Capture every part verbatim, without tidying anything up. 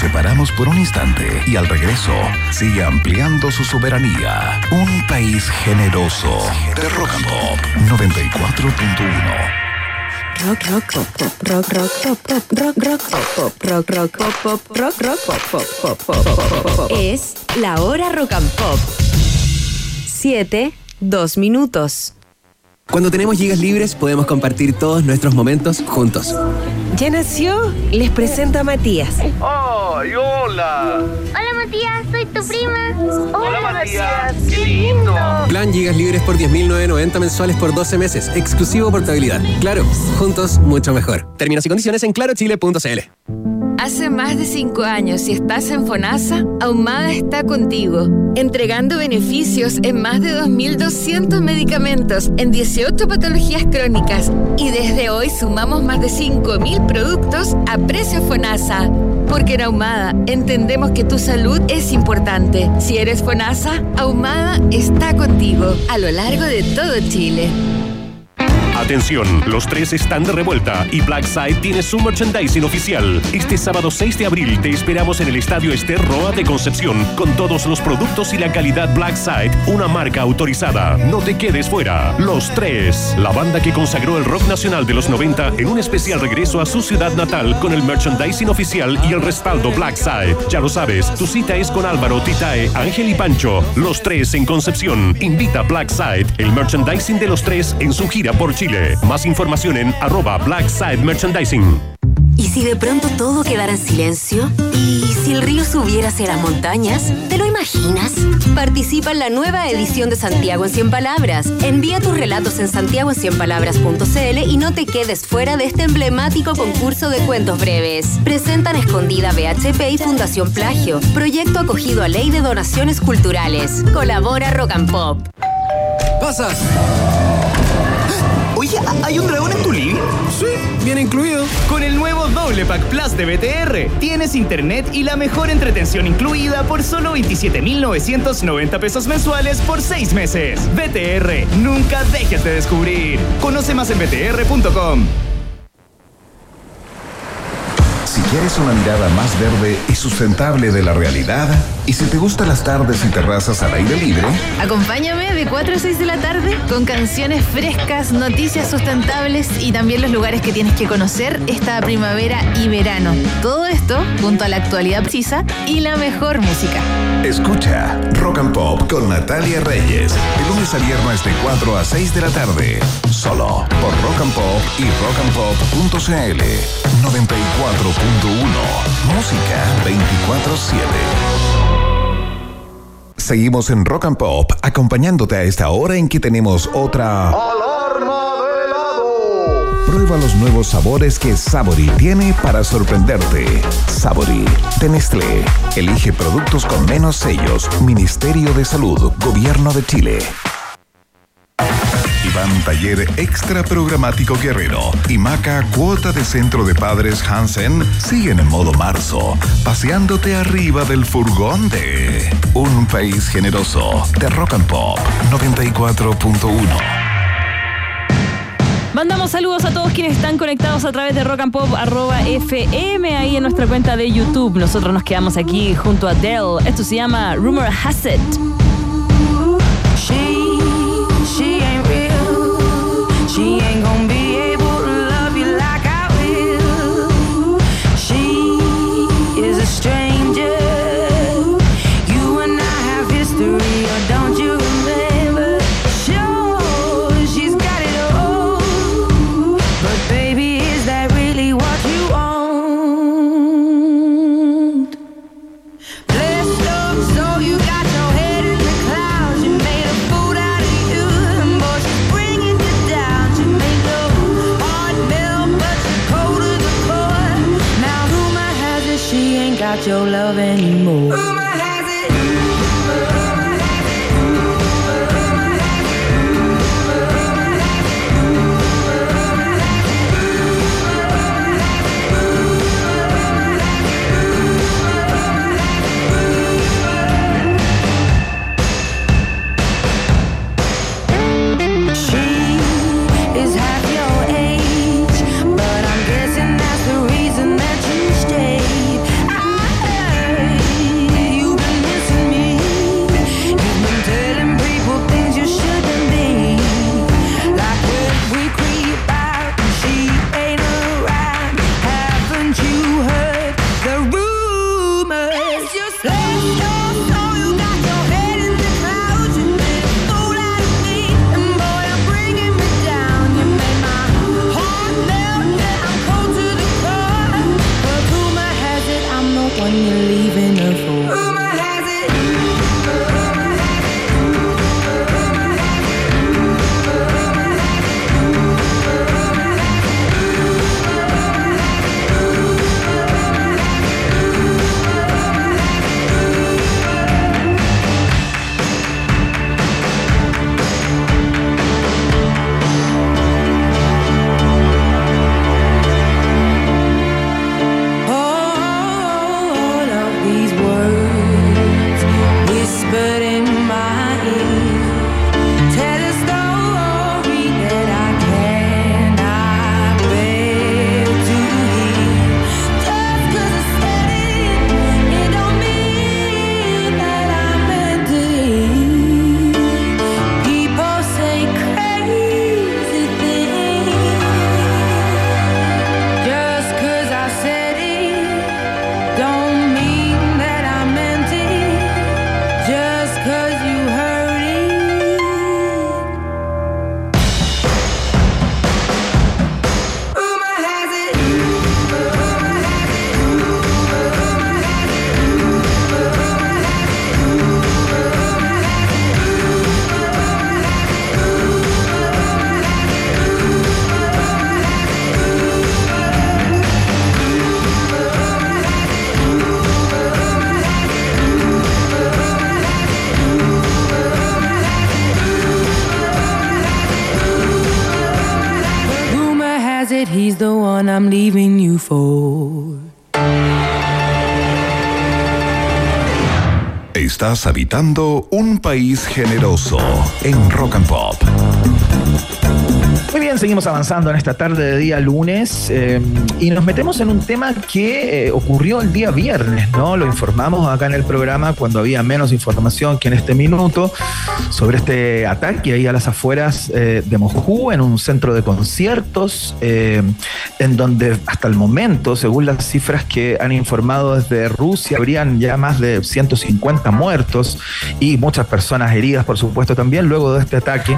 separamos por un instante y al regreso sigue ampliando su soberanía. Un país generoso de Rock and Pop noventa y cuatro punto uno. Rock, rock, pop, pop, rock, rock, pop, pop, rock, rock, pop, pop, rock, rock, pop, pop, rock, rock, pop, pop, pop, pop, pop, pop. Es la hora Rock and Pop. Siete, dos minutos. Cuando tenemos gigas libres, podemos compartir todos nuestros momentos juntos. ¿Ya nació? Les presento a Matías. ¡Ay, hola! Hola, Matías, soy tu prima. Hola, hola Matías, qué lindo. Plan gigas libres por diez mil novecientos noventa mensuales por doce meses. Exclusivo portabilidad. Claro, juntos mucho mejor. Términos y condiciones en claro chile punto c l. Hace más de cinco años, si estás en FONASA, Ahumada está contigo, entregando beneficios en más de dos mil doscientos medicamentos en dieciocho patologías crónicas. Y desde hoy sumamos más de cinco mil productos a precio FONASA. Porque en Ahumada entendemos que tu salud es importante. Si eres FONASA, Ahumada está contigo a lo largo de todo Chile. Atención, los tres están de revuelta y Blackside tiene su merchandising oficial. Este sábado seis de abril te esperamos en el Estadio Ester Roa de Concepción con todos los productos y la calidad Blackside, una marca autorizada. No te quedes fuera. Los tres, la banda que consagró el rock nacional de los noventa en un especial regreso a su ciudad natal con el merchandising oficial y el respaldo Blackside. Ya lo sabes, tu cita es con Álvaro, Titae, Ángel y Pancho. Los tres en Concepción. Invita a Blackside, el merchandising de los tres en su gira por Chile. Más información en arroba Blackside Merchandising. ¿Y si de pronto todo quedara en silencio? ¿Y si el río subiera hacia las montañas? ¿Te lo imaginas? Participa en la nueva edición de Santiago en cien palabras. Envía tus relatos en santiago en cien palabras punto c l y no te quedes fuera de este emblemático concurso de cuentos breves. Presentan Escondida B H P y Fundación Plagio. Proyecto acogido a Ley de Donaciones Culturales. Colabora Rock and Pop. ¡Pasa! Oye, ¿hay un dragón en tu living? Sí, viene incluido. Con el nuevo Doble Pack Plus de B T R, tienes internet y la mejor entretención incluida por solo veintisiete mil novecientos noventa pesos mensuales por seis meses. B T R, nunca dejes de descubrir. Conoce más en b t r punto com. Si quieres una mirada más verde y sustentable de la realidad, y si te gustan las tardes y terrazas al aire libre, Acompáñame de cuatro a seis de la tarde con canciones frescas, noticias sustentables y también los lugares que tienes que conocer esta primavera y verano. Todo esto junto a la actualidad precisa y la mejor música. escucha Rock and Pop con Natalia Reyes, de lunes a viernes de cuatro a seis de la tarde, solo por Rock and Pop y rock and pop punto c l. noventa y cuatro punto uno, música veinticuatro siete. Seguimos en Rock and Pop, acompañándote a esta hora en que tenemos otra ¡Alarma de helado! Prueba los nuevos sabores que Sabory tiene para sorprenderte. Sabory, de Nestlé. Elige productos con menos sellos. Ministerio de Salud, Gobierno de Chile. Iván Taller Extra Programático Guerrero y Maca Cuota de Centro de Padres Hansen siguen en modo marzo, paseándote arriba del furgón de Un País Generoso de Rock and Pop noventa y cuatro punto uno. Mandamos saludos a todos quienes están conectados a través de rock and pop arroba f m ahí en nuestra cuenta de YouTube. Nosotros nos quedamos aquí junto a Adele. Esto se llama Rumor Has It. She ain't gonna be able to love you like I will. She is a stranger. You and I have history, or don't you remember? Sure, she's got it all. But baby, is that really what you want? Blessed up, so you got your head in the clouds. You made a fool out of you, and boy, she's bringing you down. She ain't got your love anymore. Rumor has it. Rumor has it. Rumor has it. Rumor has it. Rumor has it. Rumor has it. She is half your age, but I'm guessing that's the reason that you stayed. I leaving her for. Rumor has it. He's the one I'm leaving you for. Estás habitando un país generoso en Rock and Pop. Muy bien, seguimos avanzando en esta tarde de día lunes eh, y nos metemos en un tema que eh, ocurrió el día viernes, ¿no? Lo informamos acá en el programa cuando había menos información que en este minuto sobre este ataque ahí a las afueras eh, de Moscú, en un centro de conciertos, eh, en donde hasta el momento, según las cifras que han informado desde Rusia, habrían ya más de ciento cincuenta muertos y muchas personas heridas, por supuesto, también luego de este ataque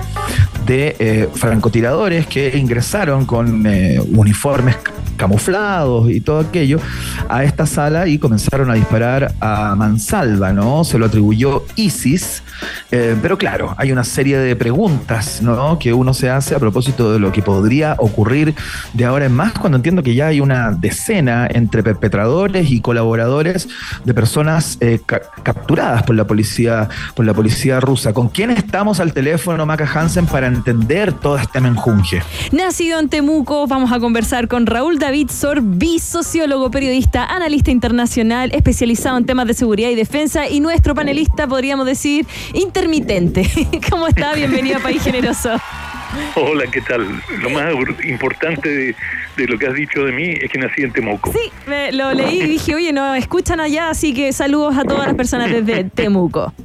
de eh, francotiradores que ingresaron con eh, uniformes camuflados y todo aquello a esta sala y comenzaron a disparar a mansalva, ¿no? Se lo atribuyó ISIS, eh, pero claro, hay una serie de preguntas, ¿no?, que uno se hace a propósito de lo que podría ocurrir de ahora en más, cuando entiendo que ya hay una decena entre perpetradores y colaboradores de personas eh, ca- capturadas por la policía, por la policía rusa. ¿Con quién estamos al teléfono, Maca Hansen, para entender todo este menjunje? Nacido en Temuco, vamos a conversar con Raúl David Sorbí, sociólogo, periodista, analista internacional, especializado en temas de seguridad y defensa, y nuestro panelista, podríamos decir, intermitente. ¿Cómo está? Bienvenido a País Generoso. Hola, ¿qué tal? Lo más importante de, de lo que has dicho de mí es que nací en Temuco. Sí, me, lo leí y dije, oye, nos escuchan allá, así que saludos a todas las personas desde Temuco.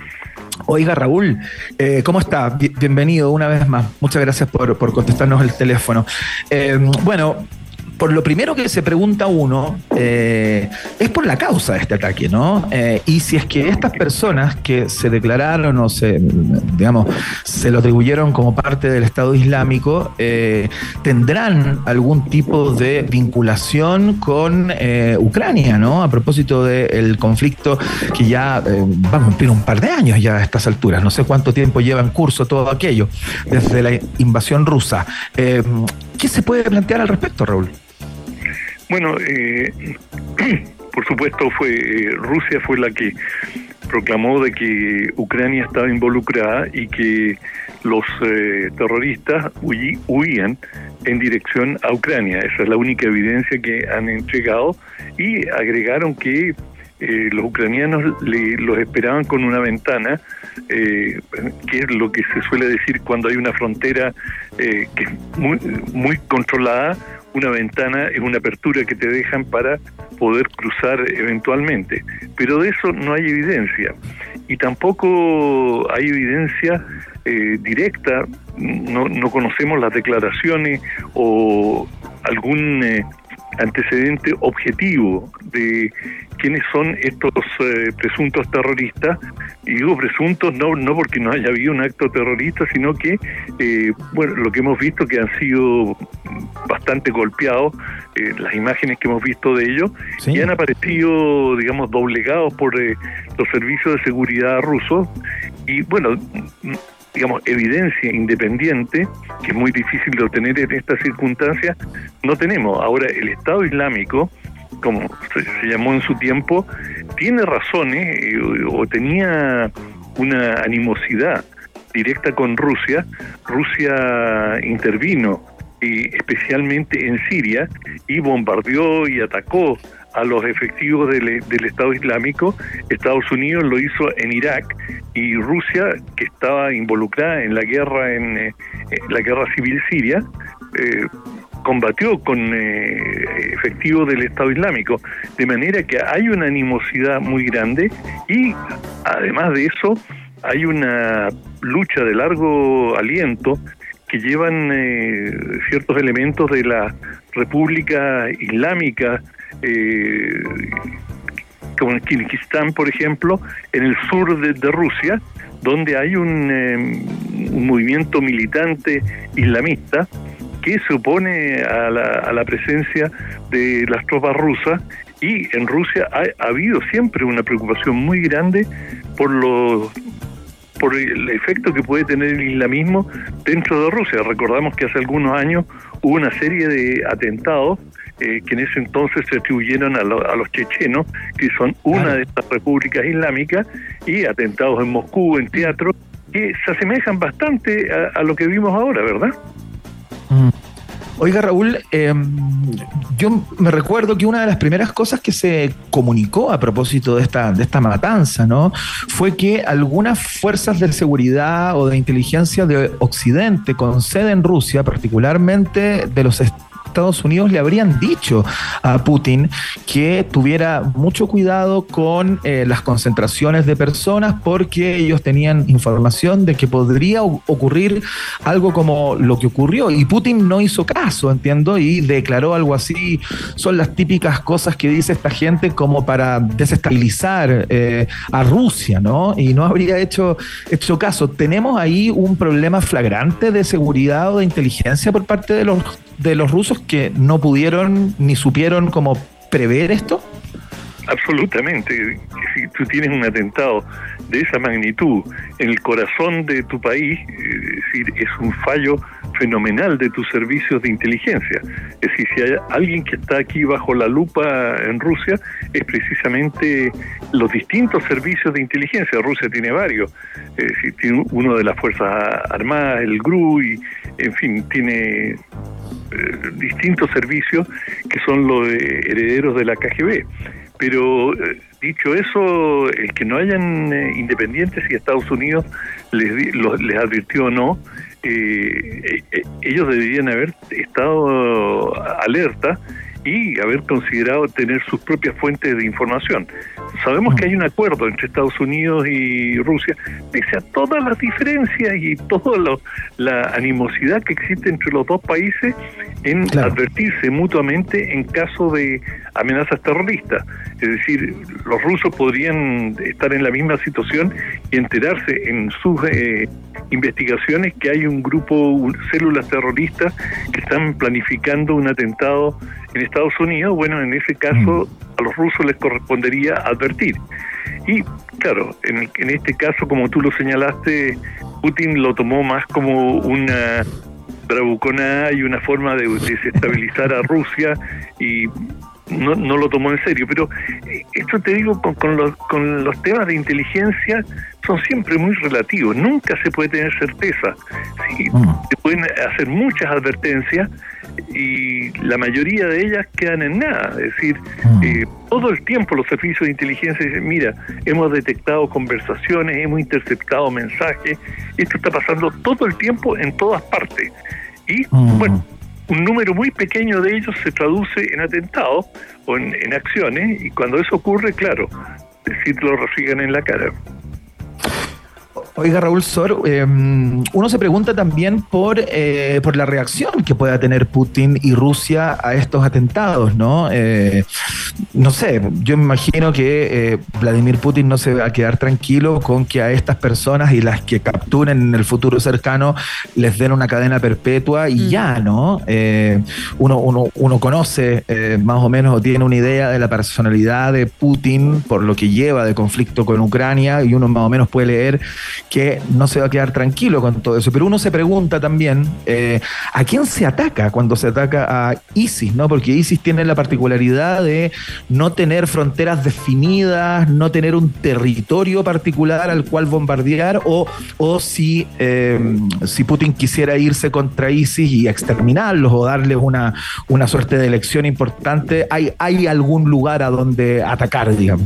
Oiga, Raúl, eh, ¿cómo está? Bienvenido una vez más. Muchas gracias por, por contestarnos el teléfono. Eh, bueno, por lo primero que se pregunta uno eh, es por la causa de este ataque, ¿no? Eh, y si es que estas personas que se declararon o se, digamos, se lo atribuyeron como parte del Estado Islámico, eh, tendrán algún tipo de vinculación con eh, Ucrania, ¿no? A propósito del conflicto que ya eh, va a cumplir un par de años ya a estas alturas. No sé cuánto tiempo lleva en curso todo aquello desde la invasión rusa. Eh, ¿Qué se puede plantear al respecto, Raúl? Bueno, eh, por supuesto fue eh, Rusia fue la que proclamó de que Ucrania estaba involucrada y que los eh, terroristas huí, huían en dirección a Ucrania. Esa es la única evidencia que han entregado, y agregaron que eh, los ucranianos le, los esperaban con una ventana, eh, que es lo que se suele decir cuando hay una frontera eh, que es muy, muy controlada. Una ventana es una apertura que te dejan para poder cruzar eventualmente, pero de eso no hay evidencia, y tampoco hay evidencia eh, directa. No, no conocemos las declaraciones o algún eh, antecedente objetivo de quiénes son estos eh, presuntos terroristas. Y digo presuntos no no porque no haya habido un acto terrorista, sino que eh, bueno, lo que hemos visto que han sido bastante golpeados eh, las imágenes que hemos visto de ellos, sí. y han aparecido, digamos, doblegados por eh, los servicios de seguridad rusos, y bueno, digamos, evidencia independiente, que es muy difícil de obtener en estas circunstancias, no tenemos. Ahora, el Estado Islámico, como se, se llamó en su tiempo, tiene razones eh, o, o tenía una animosidad directa con Rusia. Rusia intervino, y especialmente en Siria, y bombardeó y atacó a los efectivos del, del Estado Islámico. Estados Unidos lo hizo en Irak, y Rusia, que estaba involucrada en la guerra en, eh, en la guerra civil siria, eh, combatió con eh, efectivos del Estado Islámico, de manera que hay una animosidad muy grande, y además de eso hay una lucha de largo aliento que llevan eh, ciertos elementos de la República Islámica, eh, como en Kirguistán, por ejemplo, en el sur de, de Rusia, donde hay un, eh, un movimiento militante islamista que se opone a la, a la presencia de las tropas rusas, y en Rusia ha, ha habido siempre una preocupación muy grande por los por el efecto que puede tener el islamismo dentro de Rusia. Recordamos que hace algunos años hubo una serie de atentados eh, que en ese entonces se atribuyeron a, lo, a los chechenos, que son una claro. de estas repúblicas islámicas, y atentados en Moscú, en teatro, que se asemejan bastante a, a lo que vimos ahora, ¿verdad? Mm. Oiga, Raúl, eh, yo me recuerdo que una de las primeras cosas que se comunicó a propósito de esta, de esta matanza, ¿no?, fue que algunas fuerzas de seguridad o de inteligencia de Occidente con sede en Rusia, particularmente de los Estados Unidos, le habrían dicho a Putin que tuviera mucho cuidado con eh, las concentraciones de personas, porque ellos tenían información de que podría ocurrir algo como lo que ocurrió, y Putin no hizo caso, entiendo, y declaró algo así: son las típicas cosas que dice esta gente como para desestabilizar eh, a Rusia, ¿no? Y no habría hecho, hecho caso. ¿Tenemos ahí un problema flagrante de seguridad o de inteligencia por parte de los de los rusos, que no pudieron ni supieron cómo prever esto? Absolutamente. Si tú tienes un atentado de esa magnitud en el corazón de tu país, es decir, es un fallo fenomenal de tus servicios de inteligencia. Es decir, si hay alguien que está aquí bajo la lupa en Rusia, es precisamente los distintos servicios de inteligencia. Rusia tiene varios, es decir, tiene uno de las Fuerzas Armadas, el G R U, y en fin, tiene eh, distintos servicios que son los de herederos de la K G B. Pero eh, dicho eso, el que no hayan eh, independientes, y Estados Unidos les, los, les advirtió o no, eh, eh, ellos deberían haber estado alerta y haber considerado tener sus propias fuentes de información. Sabemos que hay un acuerdo entre Estados Unidos y Rusia, pese a todas las diferencias y toda lo, la animosidad que existe entre los dos países, en claro. advertirse mutuamente en caso de amenazas terroristas. Es decir, los rusos podrían estar en la misma situación y enterarse en sus eh, investigaciones que hay un grupo, un, células terroristas que están planificando un atentado en Estados Unidos. Bueno, en ese caso mm. a los rusos les correspondería advertir. Y claro, en, en este caso, como tú lo señalaste, Putin lo tomó más como una bravuconada y una forma de desestabilizar a Rusia, y no, no lo tomó en serio. Pero esto, te digo, con, con, los, con los temas de inteligencia son siempre muy relativos, nunca se puede tener certeza. Sí, mm. se pueden hacer muchas advertencias y la mayoría de ellas quedan en nada. Es decir, mm. eh, todo el tiempo los servicios de inteligencia dicen: mira, hemos detectado conversaciones, hemos interceptado mensajes, esto está pasando todo el tiempo en todas partes. Y mm. bueno, un número muy pequeño de ellos se traduce en atentados o en, en acciones, y cuando eso ocurre, claro, sí te lo refrigan en la cara. Oiga, Raúl Sor, eh, uno se pregunta también por, eh, por la reacción que pueda tener Putin y Rusia a estos atentados, ¿no? Eh, no sé, yo me imagino que eh, Vladimir Putin no se va a quedar tranquilo con que a estas personas y las que capturen en el futuro cercano les den una cadena perpetua y mm. ya, ¿no? Eh, uno, uno, uno conoce eh, más o menos o tiene una idea de la personalidad de Putin por lo que lleva de conflicto con Ucrania y uno más o menos puede leer que no se va a quedar tranquilo con todo eso. Pero uno se pregunta también eh, ¿a quién se ataca cuando se ataca a ISIS, ¿no? Porque ISIS tiene la particularidad de no tener fronteras definidas, no tener un territorio particular al cual bombardear, o, o si, eh, si Putin quisiera irse contra ISIS y exterminarlos o darles una, una suerte de elección importante, ¿hay, hay algún lugar a donde atacar, digamos?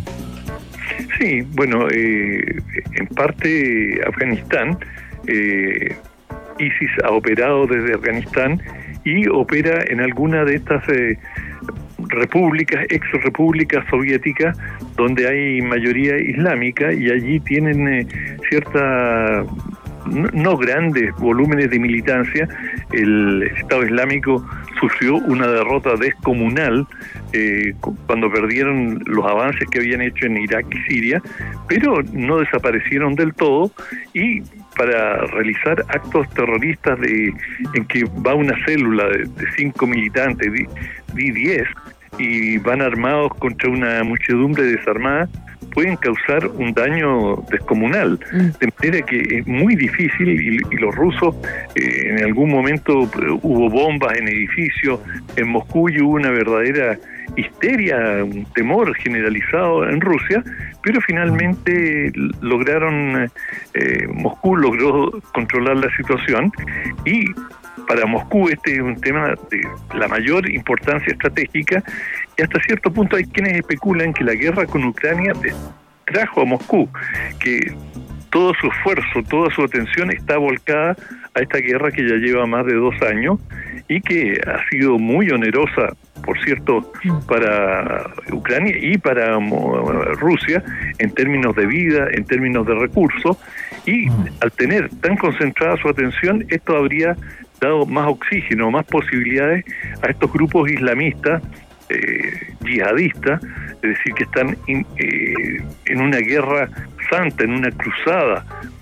Sí, bueno, eh, en parte Afganistán, eh, ISIS ha operado desde Afganistán y opera en alguna de estas eh, repúblicas, ex repúblicas soviéticas, donde hay mayoría islámica y allí tienen eh, cierta, no, no grandes volúmenes de militancia. El Estado Islámico sufrió una derrota descomunal eh, cuando perdieron los avances que habían hecho en Irak y Siria, pero no desaparecieron del todo y para realizar actos terroristas de en que va una célula de, de cinco militantes, de, de diez, y van armados contra una muchedumbre desarmada, pueden causar un daño descomunal. Mm. De manera que es muy difícil, y, y los rusos eh, en algún momento eh, hubo bombas en edificios, en Moscú y hubo una verdadera histeria, un temor generalizado en Rusia, pero finalmente lograron, eh, Moscú logró controlar la situación y para Moscú este es un tema de la mayor importancia estratégica y hasta cierto punto hay quienes especulan que la guerra con Ucrania trajo a Moscú, que todo su esfuerzo, toda su atención está volcada a esta guerra que ya lleva más de dos años y que ha sido muy onerosa, por cierto, para Ucrania y para Rusia en términos de vida, en términos de recursos, y al tener tan concentrada su atención, esto habría dado más oxígeno, más posibilidades a estos grupos islamistas, eh, yihadistas, es decir, que están in, eh, en una guerra santa, en una cruzada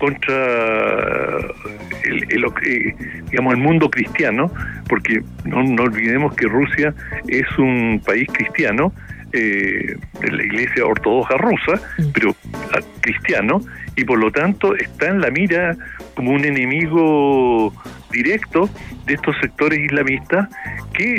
contra el, el, eh, digamos, el mundo cristiano, porque no, no olvidemos que Rusia es un país cristiano, eh, de la Iglesia Ortodoxa rusa, pero cristiano, y por lo tanto está en la mira como un enemigo directo de estos sectores islamistas que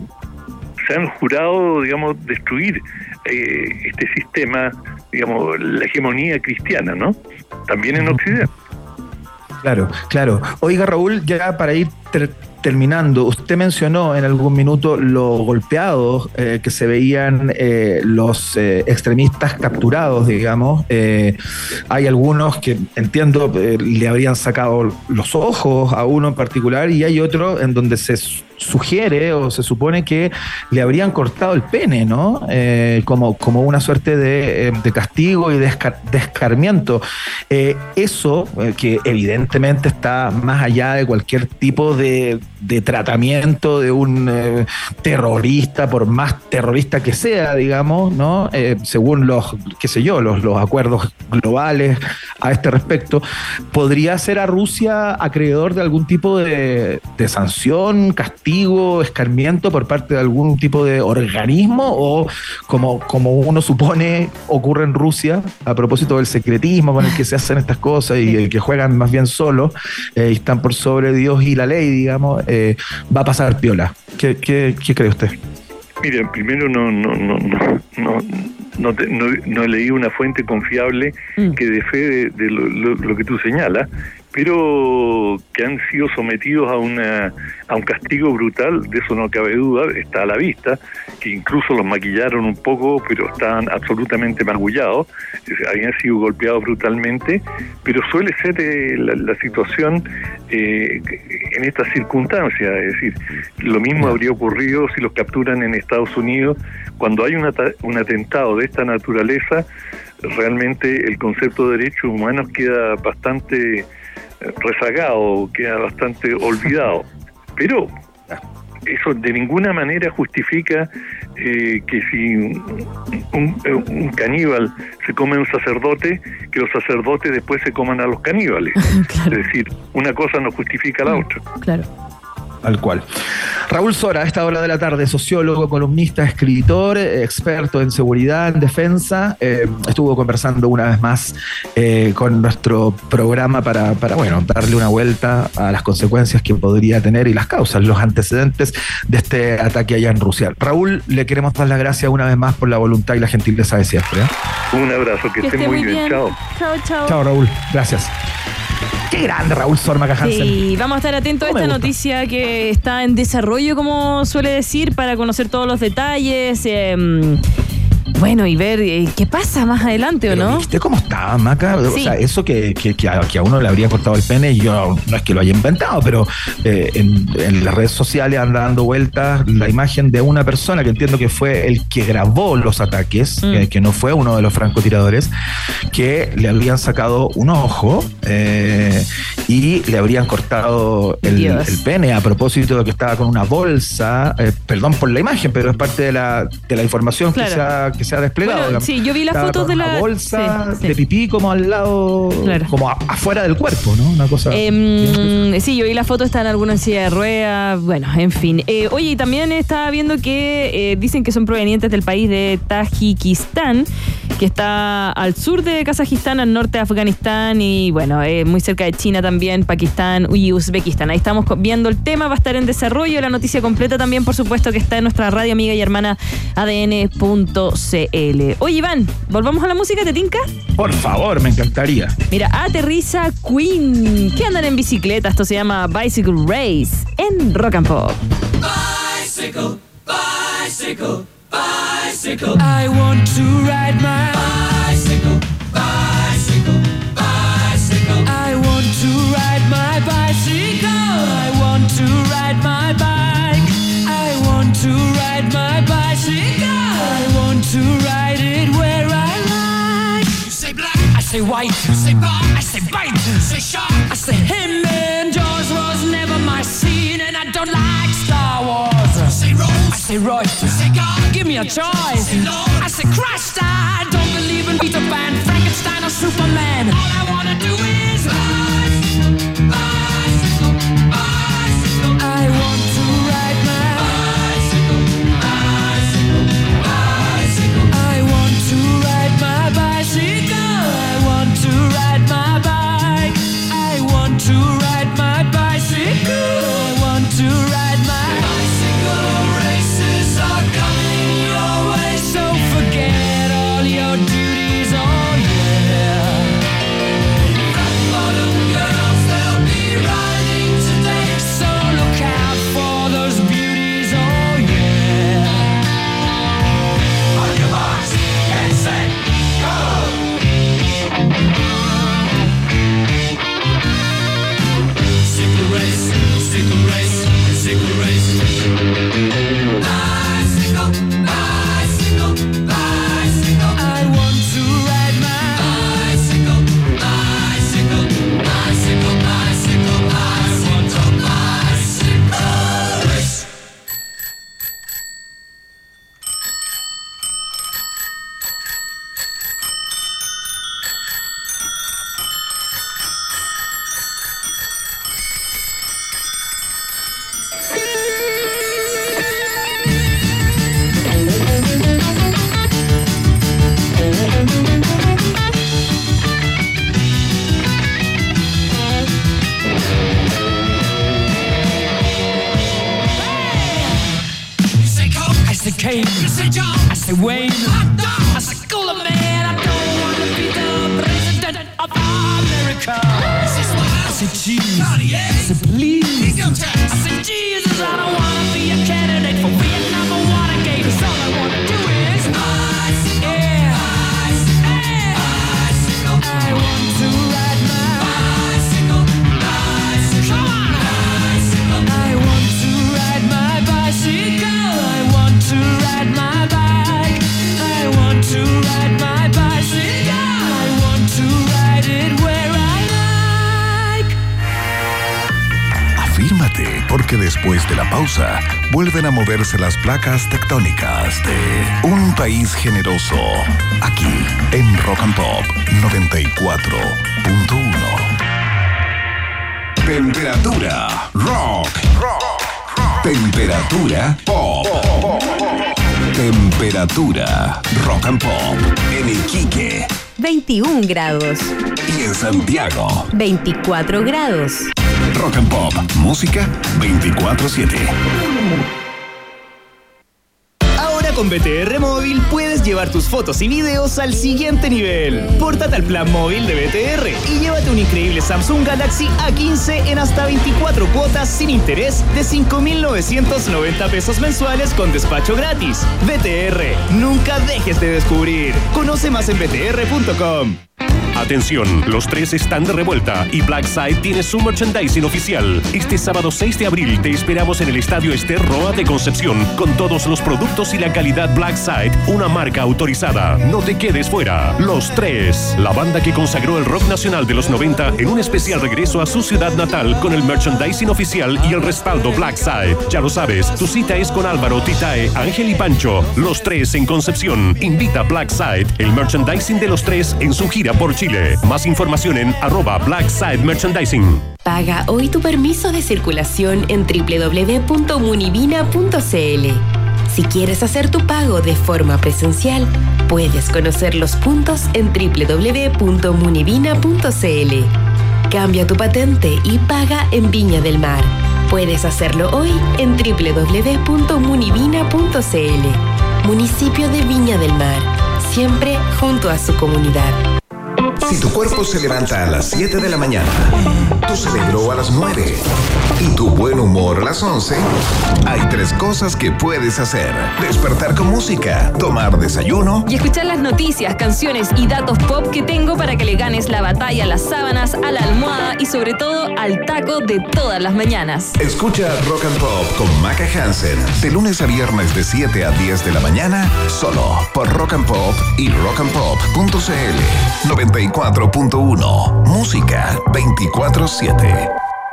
se han jurado, digamos, destruir eh, este sistema, digamos, la hegemonía cristiana, ¿no? También en Occidente. Claro, claro. Oiga, Raúl, ya para ir ter- terminando, usted mencionó en algún minuto lo golpeados eh, que se veían eh, los eh, extremistas capturados, digamos. Eh, hay algunos que, entiendo, eh, le habrían sacado los ojos a uno en particular y hay otro en donde se sugiere o se supone que le habrían cortado el pene, ¿no? Eh, como, como una suerte de, de castigo y de, escar- de escarmiento. Eh, eso, eh, que evidentemente está más allá de cualquier tipo de, de tratamiento de un eh, terrorista, por más terrorista que sea, digamos, ¿no? Eh, según los, qué sé yo, los, los acuerdos globales a este respecto, ¿podría ser a Rusia acreedor de algún tipo de, de sanción, castigo, escarmiento por parte de algún tipo de organismo o como, como uno supone ocurre en Rusia a propósito del secretismo con el que se hacen estas cosas y el que juegan más bien solos eh, y están por sobre Dios y la ley, digamos, eh, va a pasar piola? ¿Qué, qué, qué cree usted? Mire, primero no no no no no, no, te, no, no leí una fuente confiable mm. que dé fe de, de lo, lo, lo que tú señalas, pero que han sido sometidos a una a un castigo brutal, de eso no cabe duda, está a la vista, que incluso los maquillaron un poco, pero estaban absolutamente magullados, habían sido golpeados brutalmente, pero suele ser eh, la, la situación eh, en estas circunstancias, es decir, lo mismo habría ocurrido si los capturan en Estados Unidos. Cuando hay un, at- un atentado de esta naturaleza, realmente el concepto de derechos humanos queda bastante rezagado, queda bastante olvidado. Pero eso de ninguna manera justifica eh, que si un, un caníbal se come a un sacerdote, que los sacerdotes después se coman a los caníbales. Claro. Es decir, una cosa no justifica la otra. Claro. Tal cual. Raúl Sora, a esta hora de la tarde, sociólogo, columnista, escritor, experto en seguridad, en defensa, eh, estuvo conversando una vez más eh, con nuestro programa para, para, bueno, darle una vuelta a las consecuencias que podría tener y las causas, los antecedentes de este ataque allá en Rusia. Raúl, le queremos dar las gracias una vez más por la voluntad y la gentileza de siempre. ¿eh? Un abrazo, que, que esté muy bien. bien. Chao. Chao, chao. Chao, Raúl. Gracias. Qué grande Raúl Sormaca Hansen. Sí, vamos a estar atentos a esta noticia que está en desarrollo, como suele decir, para conocer todos los detalles. Eh, Bueno, y ver eh, qué pasa más adelante, ¿o no? ¿Viste cómo está, Maca? Sí. O sea, eso que, que, que, a, que a uno le habría cortado el pene, yo no es que lo haya inventado, pero eh, en, en las redes sociales anda dando vueltas la imagen de una persona que entiendo que fue el que grabó los ataques, mm. que, que no fue uno de los francotiradores, que le habían sacado un ojo eh, y le habrían cortado el, el pene a propósito de que estaba con una bolsa, eh, perdón por la imagen, pero es parte de la, de la información claro. que se ha, que se ha desplegado. Bueno, sí, yo vi las fotos de la una bolsa sí, de sí. pipí como al lado, claro. como a, afuera del cuerpo, ¿no? Una cosa. Eh, sí, yo vi la foto, están algunas en silla de ruedas, bueno, en fin. Eh, oye, y también estaba viendo que eh, dicen que son provenientes del país de Tayikistán, que está al sur de Kazajistán, al norte de Afganistán y bueno, eh, muy cerca de China también, Pakistán y Uzbekistán. Ahí estamos viendo el tema, va a estar en desarrollo. La noticia completa también, por supuesto, que está en nuestra radio amiga y hermana A D N punto C L. Oye, Iván, ¿volvamos a la música? ¿Te tinca? Por favor, me encantaría. Mira, aterriza Queen, que andan en bicicleta. Esto se llama Bicycle Race en Rock and Pop. Bicycle, bicycle, bicycle. I want to ride my bicycle, bicycle, bicycle. I want to ride my bicycle. I want to ride my bike. I want to ride my bicycle. I want to ride it where I like. You say black, I say white. You say bar, I say bite. You say shark, I say him. And Jaws was never my scene, and I don't like Star Wars. You say Rose, I say Royce. You say God, give me a choice. You say Lord, I say Christ. I don't believe in Peter Pan, Frankenstein or Superman. All I wanna do is bicycle, bicycle, bicycle. I want to ride my bicycle, bicycle, bicycle. I want to ride my bicycle. I want to ride my bike. I want to ride my bicycle. I want to ride my bicycle. Races are coming your way, so forget all your duties. Oh yeah. Rock bottom girls, they'll be riding today, so look out for those beauties. Oh yeah. On your marks, get set, go. Sickle race, sickle race, sickle race. Bicycle, bicycle, bicycle. I want to ride my bicycle, bicycle, bicycle, bicycle. I want a bicycle race. You say Coke, I say Kane. You say John, I say Wayne. Hot dog, I say Cooler Man. I don't want to be the president of America. I say Smile, I say Cheese, Cartier, I say Please. I say Jesus, I don't want to be a candidate for Vietnam or Watergate. 'Cause all I want to do is bicycle, yeah, bicycle, yeah. Bicycle. I want to ride my bicycle, bicycle. Come on, bicycle. I want to ride my bicycle. I want to ride my bike. I want to ride my bicycle. I want to ride it where I like. porque después de la pausa vuelven a moverse las placas tectónicas de un país generoso, aquí en Rock and Pop noventa y cuatro punto uno. Temperatura rock. Temperatura pop. Temperatura rock and pop en Iquique, veintiún grados. y en Santiago, veinticuatro grados. Rock and Pop, música veinticuatro siete. Ahora con B T R Móvil puedes llevar tus fotos y videos al siguiente nivel. Pórtate al plan móvil de B T R y llévate un increíble Samsung Galaxy A quince en hasta veinticuatro cuotas sin interés de cinco mil novecientos noventa pesos mensuales con despacho gratis. B T R, nunca dejes de descubrir. Conoce más en b t r punto com. Atención, los tres están de revuelta y Blackside tiene su merchandising oficial. Este sábado seis de abril te esperamos en el Estadio Ester Roa de Concepción con todos los productos y la calidad Blackside, una marca autorizada. No te quedes fuera. Los Tres, la banda que consagró el rock nacional de los noventa en un especial regreso a su ciudad natal con el merchandising oficial y el respaldo Blackside. Ya lo sabes, tu cita es con Álvaro, Titae, Ángel y Pancho. Los Tres en Concepción. Invita a Blackside, el merchandising de Los Tres en su gira por Chile. Más información en arroba Blackside Merchandising. Paga hoy tu permiso de circulación en doble u doble u doble u punto munivina punto c l. Si quieres hacer tu pago de forma presencial, puedes conocer los puntos en doble u doble u doble u punto munivina punto c l. Cambia tu patente y paga en Viña del Mar. Puedes hacerlo hoy en doble u doble u doble u punto munivina punto c l. Municipio de Viña del Mar, siempre junto a su comunidad. Si tu cuerpo se levanta a las siete de la mañana, tu cerebro a las nueve y tu buen humor a las once, hay tres cosas que puedes hacer: despertar con música, tomar desayuno y escuchar las noticias, canciones y datos pop que tengo para que le ganes la batalla a las sábanas, a la almohada y sobre todo al taco de todas las mañanas. Escucha Rock and Pop con Maca Hansen de lunes a viernes de siete a diez de la mañana, solo por Rock and Pop y rock and pop punto c l. noventa y cuatro punto uno, música veinticuatro siete.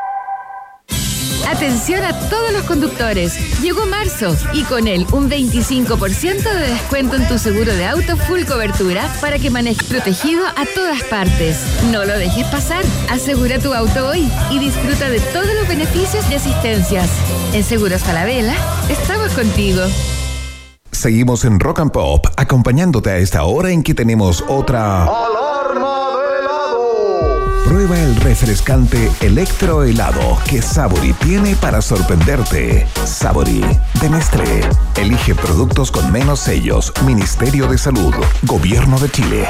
Atención a todos los conductores. Llegó marzo y con él un veinticinco por ciento de descuento en tu seguro de auto full cobertura para que manejes protegido a todas partes. No lo dejes pasar. Asegura tu auto hoy y disfruta de todos los beneficios y asistencias. En Seguros Falabella, estamos contigo. Seguimos en Rock and Pop, acompañándote a esta hora en que tenemos otra... ¡Alarma de helado! Prueba el refrescante Electro Helado que Sabori tiene para sorprenderte. Sabori, de Nestlé. Elige productos con menos sellos. Ministerio de Salud, Gobierno de Chile.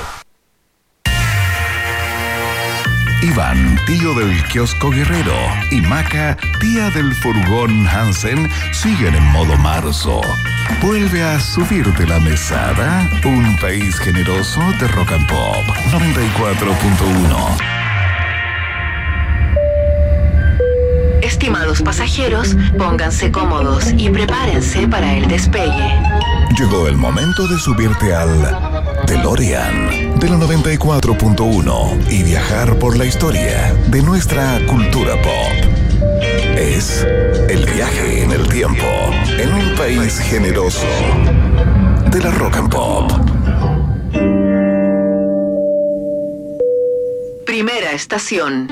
Iván, tío del kiosco Guerrero, y Maca, tía del furgón Hansen, siguen en modo marzo. Vuelve a subirte la mesada, un país generoso de Rock and Pop noventa y cuatro punto uno. Estimados pasajeros, pónganse cómodos y prepárense para el despegue. Llegó el momento de subirte al DeLorean de la noventa y cuatro punto uno y viajar por la historia de nuestra cultura pop. Es el viaje en el tiempo en un país generoso de la Rock and Pop. Primera estación.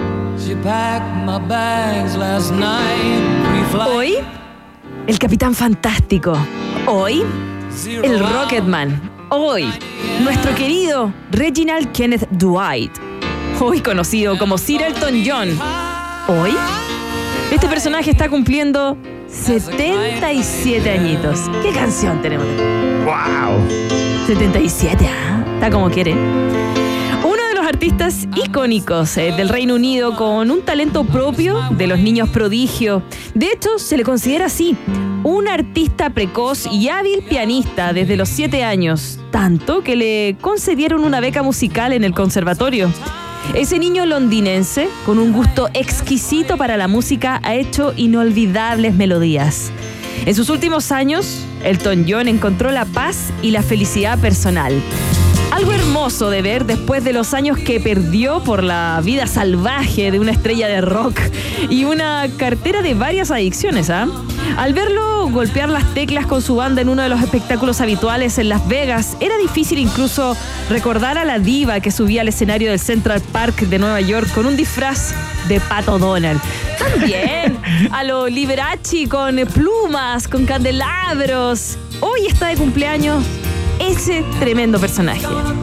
Hoy, el Capitán Fantástico. Hoy, el Rocketman. Hoy, nuestro querido Reginald Kenneth Dwight. Hoy conocido como Sir Elton John. Hoy, este personaje está cumpliendo setenta y siete añitos. ¿Qué canción tenemos? ¡Wow! setenta y siete, ¿ah? Está como quiere. Uno de los artistas icónicos eh, del Reino Unido con un talento propio de los niños prodigio. De hecho, se le considera así, un artista precoz y hábil pianista desde los siete años, tanto que le concedieron una beca musical en el conservatorio. Ese niño londinense, con un gusto exquisito para la música, ha hecho inolvidables melodías. En sus últimos años, Elton John encontró la paz y la felicidad personal. Algo hermoso de ver después de los años que perdió por la vida salvaje de una estrella de rock y una cartera de varias adicciones, ¿ah? ¿eh? Al verlo golpear las teclas con su banda en uno de los espectáculos habituales en Las Vegas, era difícil incluso recordar a la diva que subía al escenario del Central Park de Nueva York con un disfraz de Pato Donald. También a lo Liberace con plumas, con candelabros. Hoy está de cumpleaños ese tremendo personaje.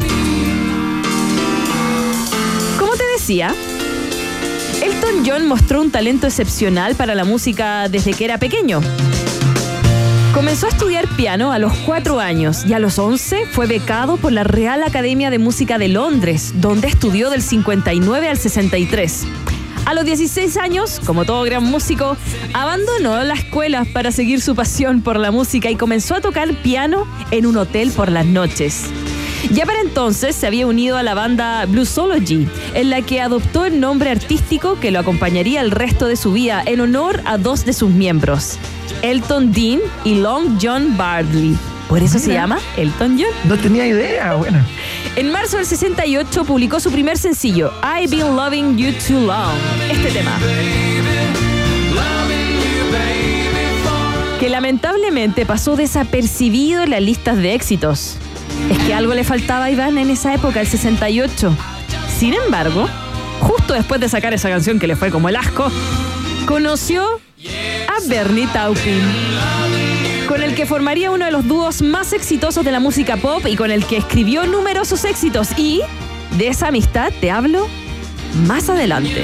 Como te decía, Elton John mostró un talento excepcional para la música desde que era pequeño. Comenzó a estudiar piano a los cuatro años y a los once fue becado por la Real Academia de Música de Londres, donde estudió del cincuenta y nueve al sesenta y tres. A los dieciséis años, como todo gran músico, abandonó la escuela para seguir su pasión por la música y comenzó a tocar piano en un hotel por las noches. Ya para entonces se había unido a la banda Bluesology, en la que adoptó el nombre artístico que lo acompañaría el resto de su vida en honor a dos de sus miembros, Elton Dean y Long John Bardley. Por eso se llama Elton John. No tenía idea, bueno. En marzo del sesenta y ocho publicó su primer sencillo, I've Been Loving You Too Long. Este tema, que lamentablemente pasó desapercibido en las listas de éxitos. Es que algo le faltaba a Iván en esa época, el sesenta y ocho. Sin embargo, justo después de sacar esa canción que le fue como el asco, conoció a Bernie Taupin, con el que formaría uno de los dúos más exitosos de la música pop y con el que escribió numerosos éxitos. Y de esa amistad te hablo más adelante.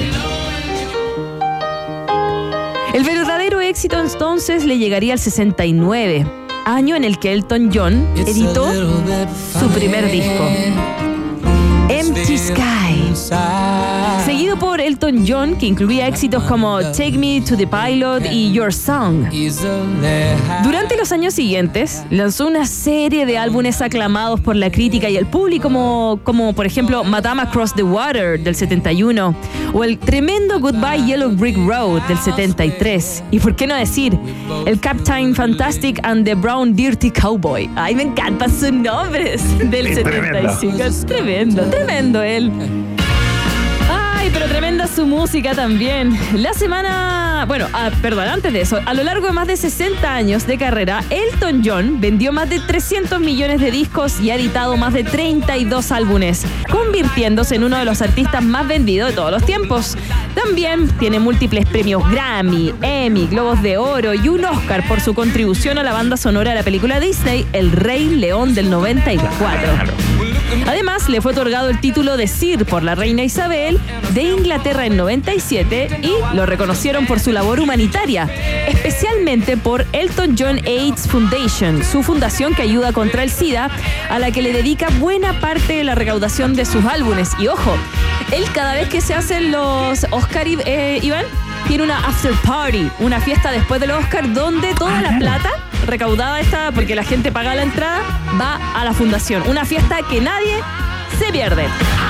El verdadero éxito entonces le llegaría al sesenta y nueve, año en el que Elton John editó su primer disco, Empty Sky, seguido por Elton John, que incluía éxitos como Take Me to the Pilot y Your Song. Durante los años siguientes, lanzó una serie de álbumes aclamados por la crítica y el público, como, como por ejemplo Madame Across the Water del setenta y uno o el tremendo Goodbye Yellow Brick Road del setenta y tres. Y por qué no decir el Captain Fantastic and the Brown Dirty Cowboy. Ay, me encantan sus nombres, del Es setenta y cinco. tremendo. Es tremendo, tremendo él. Ay, pero tremenda su música también. La semana... Bueno, ah, perdón, antes de eso, a lo largo de más de sesenta años de carrera, Elton John vendió más de trescientos millones de discos y ha editado más de treinta y dos álbumes, convirtiéndose en uno de los artistas más vendidos de todos los tiempos. También tiene múltiples premios Grammy, Emmy, Globos de Oro y un Oscar por su contribución a la banda sonora de la película Disney El Rey León del noventa y cuatro. Además, le fue otorgado el título de Sir por la reina Isabel de Inglaterra en noventa y siete y lo reconocieron por su labor humanitaria, especialmente por Elton John AIDS Foundation, su fundación que ayuda contra el SIDA, a la que le dedica buena parte de la recaudación de sus álbumes. Y ojo, él cada vez que se hacen los Oscar, eh, Iván, tiene una after party, una fiesta después de los Oscar donde toda la plata recaudada esta, porque la gente paga la entrada, va a la fundación. Una fiesta que nadie se pierde.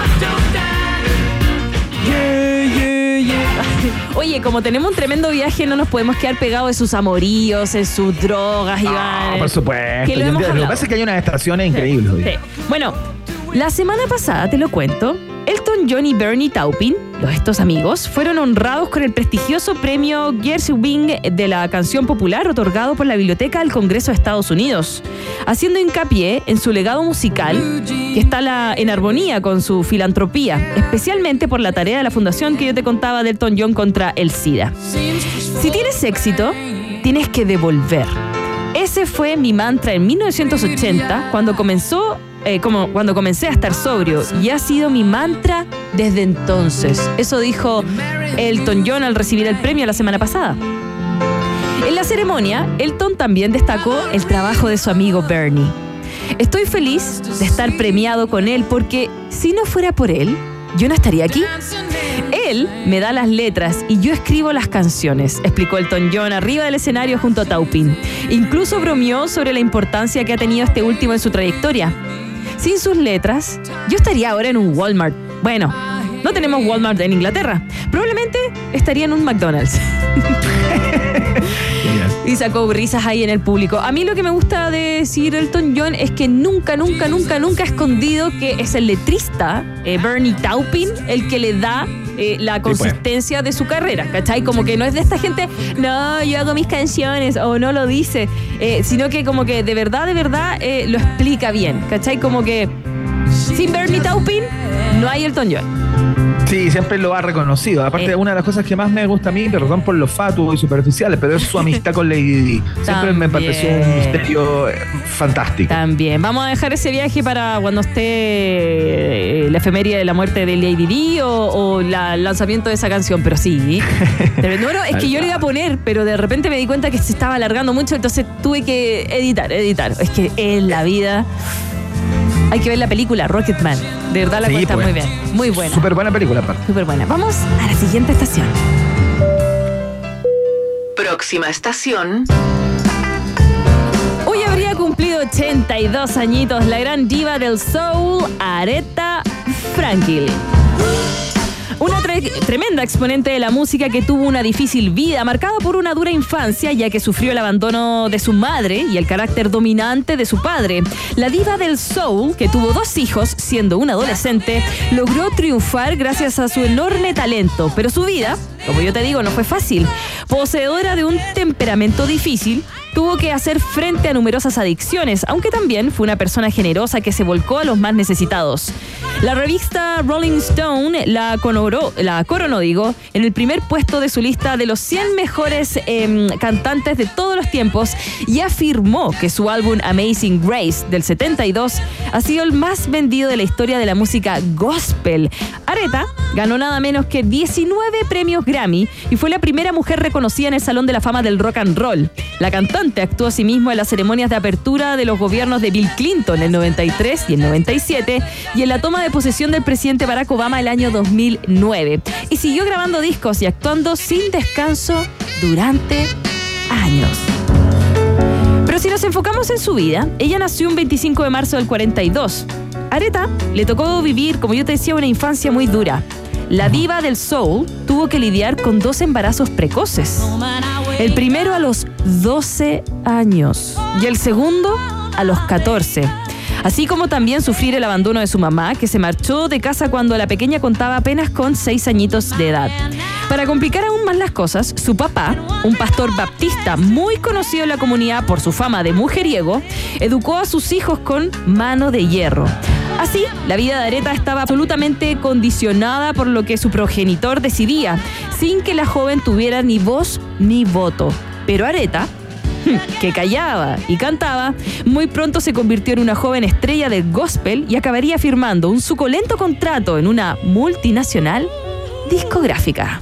Yeah, yeah, yeah. Oye, como tenemos un tremendo viaje, no nos podemos quedar pegados en sus amoríos, en sus drogas, Iván. Ah, por supuesto. Que lo Yo hemos entiendo. Lo que hablado. pasa es que hay unas estaciones increíbles. Sí. Bueno, la semana pasada, te lo cuento, Elton John y Bernie Taupin, los estos amigos, fueron honrados con el prestigioso premio Gershwin de la canción popular otorgado por la Biblioteca del Congreso de Estados Unidos, haciendo hincapié en su legado musical que está la, en armonía con su filantropía, especialmente por la tarea de la fundación que yo te contaba de Elton John contra el SIDA. Si tienes éxito, tienes que devolver. Ese fue mi mantra en mil novecientos ochenta, cuando comenzó Eh, como cuando comencé a estar sobrio, y ha sido mi mantra desde entonces. Eso dijo Elton John al recibir el premio la semana pasada. En la ceremonia, Elton también destacó el trabajo de su amigo Bernie. Estoy feliz de estar premiado con él porque si no fuera por él, yo no estaría aquí. Él me da las letras y yo escribo las canciones, explicó Elton John arriba del escenario junto a Taupin. Incluso bromeó sobre la importancia que ha tenido este último en su trayectoria. Sin sus letras, yo estaría ahora en un Walmart. Bueno, no tenemos Walmart en Inglaterra, probablemente estaría en un McDonald's. Y sacó risas ahí en el público. A mí lo que me gusta de Sir Elton John es que nunca, nunca, nunca, nunca ha escondido que es el letrista, eh, Bernie Taupin, el que le da eh, la consistencia sí, pues. de su carrera, ¿cachai? Como que no es de esta gente, no, yo hago mis canciones, o no lo dice, eh, sino que como que de verdad, de verdad eh, lo explica bien, ¿cachai? Como que sin Bernie Taupin no hay Elton John. Sí, siempre lo ha reconocido. Aparte, eh. una de las cosas que más me gusta a mí, perdón por los fatuos y superficiales, pero es su amistad con Lady Di. Siempre También. me pareció un misterio fantástico. También. Vamos a dejar ese viaje para cuando esté la efeméride de la muerte de Lady Di o, o la, el lanzamiento de esa canción, pero sí. Pero, no, no, es que yo le iba a poner, pero de repente me di cuenta que se estaba alargando mucho, entonces tuve que editar, editar. Es que en la vida... Hay que ver la película Rocketman. De verdad la sí, cuenta pues. muy bien. Muy buena. Súper buena película, aparte. Súper buena. Vamos a la siguiente estación. Próxima estación. Hoy habría cumplido ochenta y dos añitos la gran diva del soul, Aretha Franklin. Una tre- tremenda exponente de la música que tuvo una difícil vida marcada por una dura infancia, ya que sufrió el abandono de su madre y el carácter dominante de su padre. La diva del soul, que tuvo dos hijos siendo una adolescente, logró triunfar gracias a su enorme talento, pero su vida, como yo te digo, no fue fácil. Poseedora de un temperamento difícil, tuvo que hacer frente a numerosas adicciones, aunque también fue una persona generosa que se volcó a los más necesitados. La revista Rolling Stone la coronó, la coronó digo, en el primer puesto de su lista de los cien mejores eh, cantantes de todos los tiempos y afirmó que su álbum Amazing Grace del setenta y dos ha sido el más vendido de la historia de la música gospel. Aretha ganó nada menos que diecinueve premios Grammy y fue la primera mujer reconocida en el Salón de la Fama del Rock and Roll. La cantante actuó asimismo en las ceremonias de apertura de los gobiernos de Bill Clinton en el noventa y tres y el noventa y siete y en la toma de posesión del presidente Barack Obama el año dos mil nueve. Y siguió grabando discos y actuando sin descanso durante años. Pero si nos enfocamos en su vida, ella nació un veinticinco de marzo del cuarenta y dos. Aretha le tocó vivir, como yo te decía, una infancia muy dura. La diva del soul tuvo que lidiar con dos embarazos precoces. El primero a los doce años y el segundo a los catorce. Así como también sufrir el abandono de su mamá, que se marchó de casa cuando la pequeña contaba apenas con seis añitos de edad. Para complicar aún más las cosas, su papá, un pastor baptista muy conocido en la comunidad por su fama de mujeriego, educó a sus hijos con mano de hierro. Así, la vida de Aretha estaba absolutamente condicionada por lo que su progenitor decidía, sin que la joven tuviera ni voz ni voto. Pero Aretha, que callaba y cantaba, muy pronto se convirtió en una joven estrella del gospel y acabaría firmando un suculento contrato en una multinacional discográfica.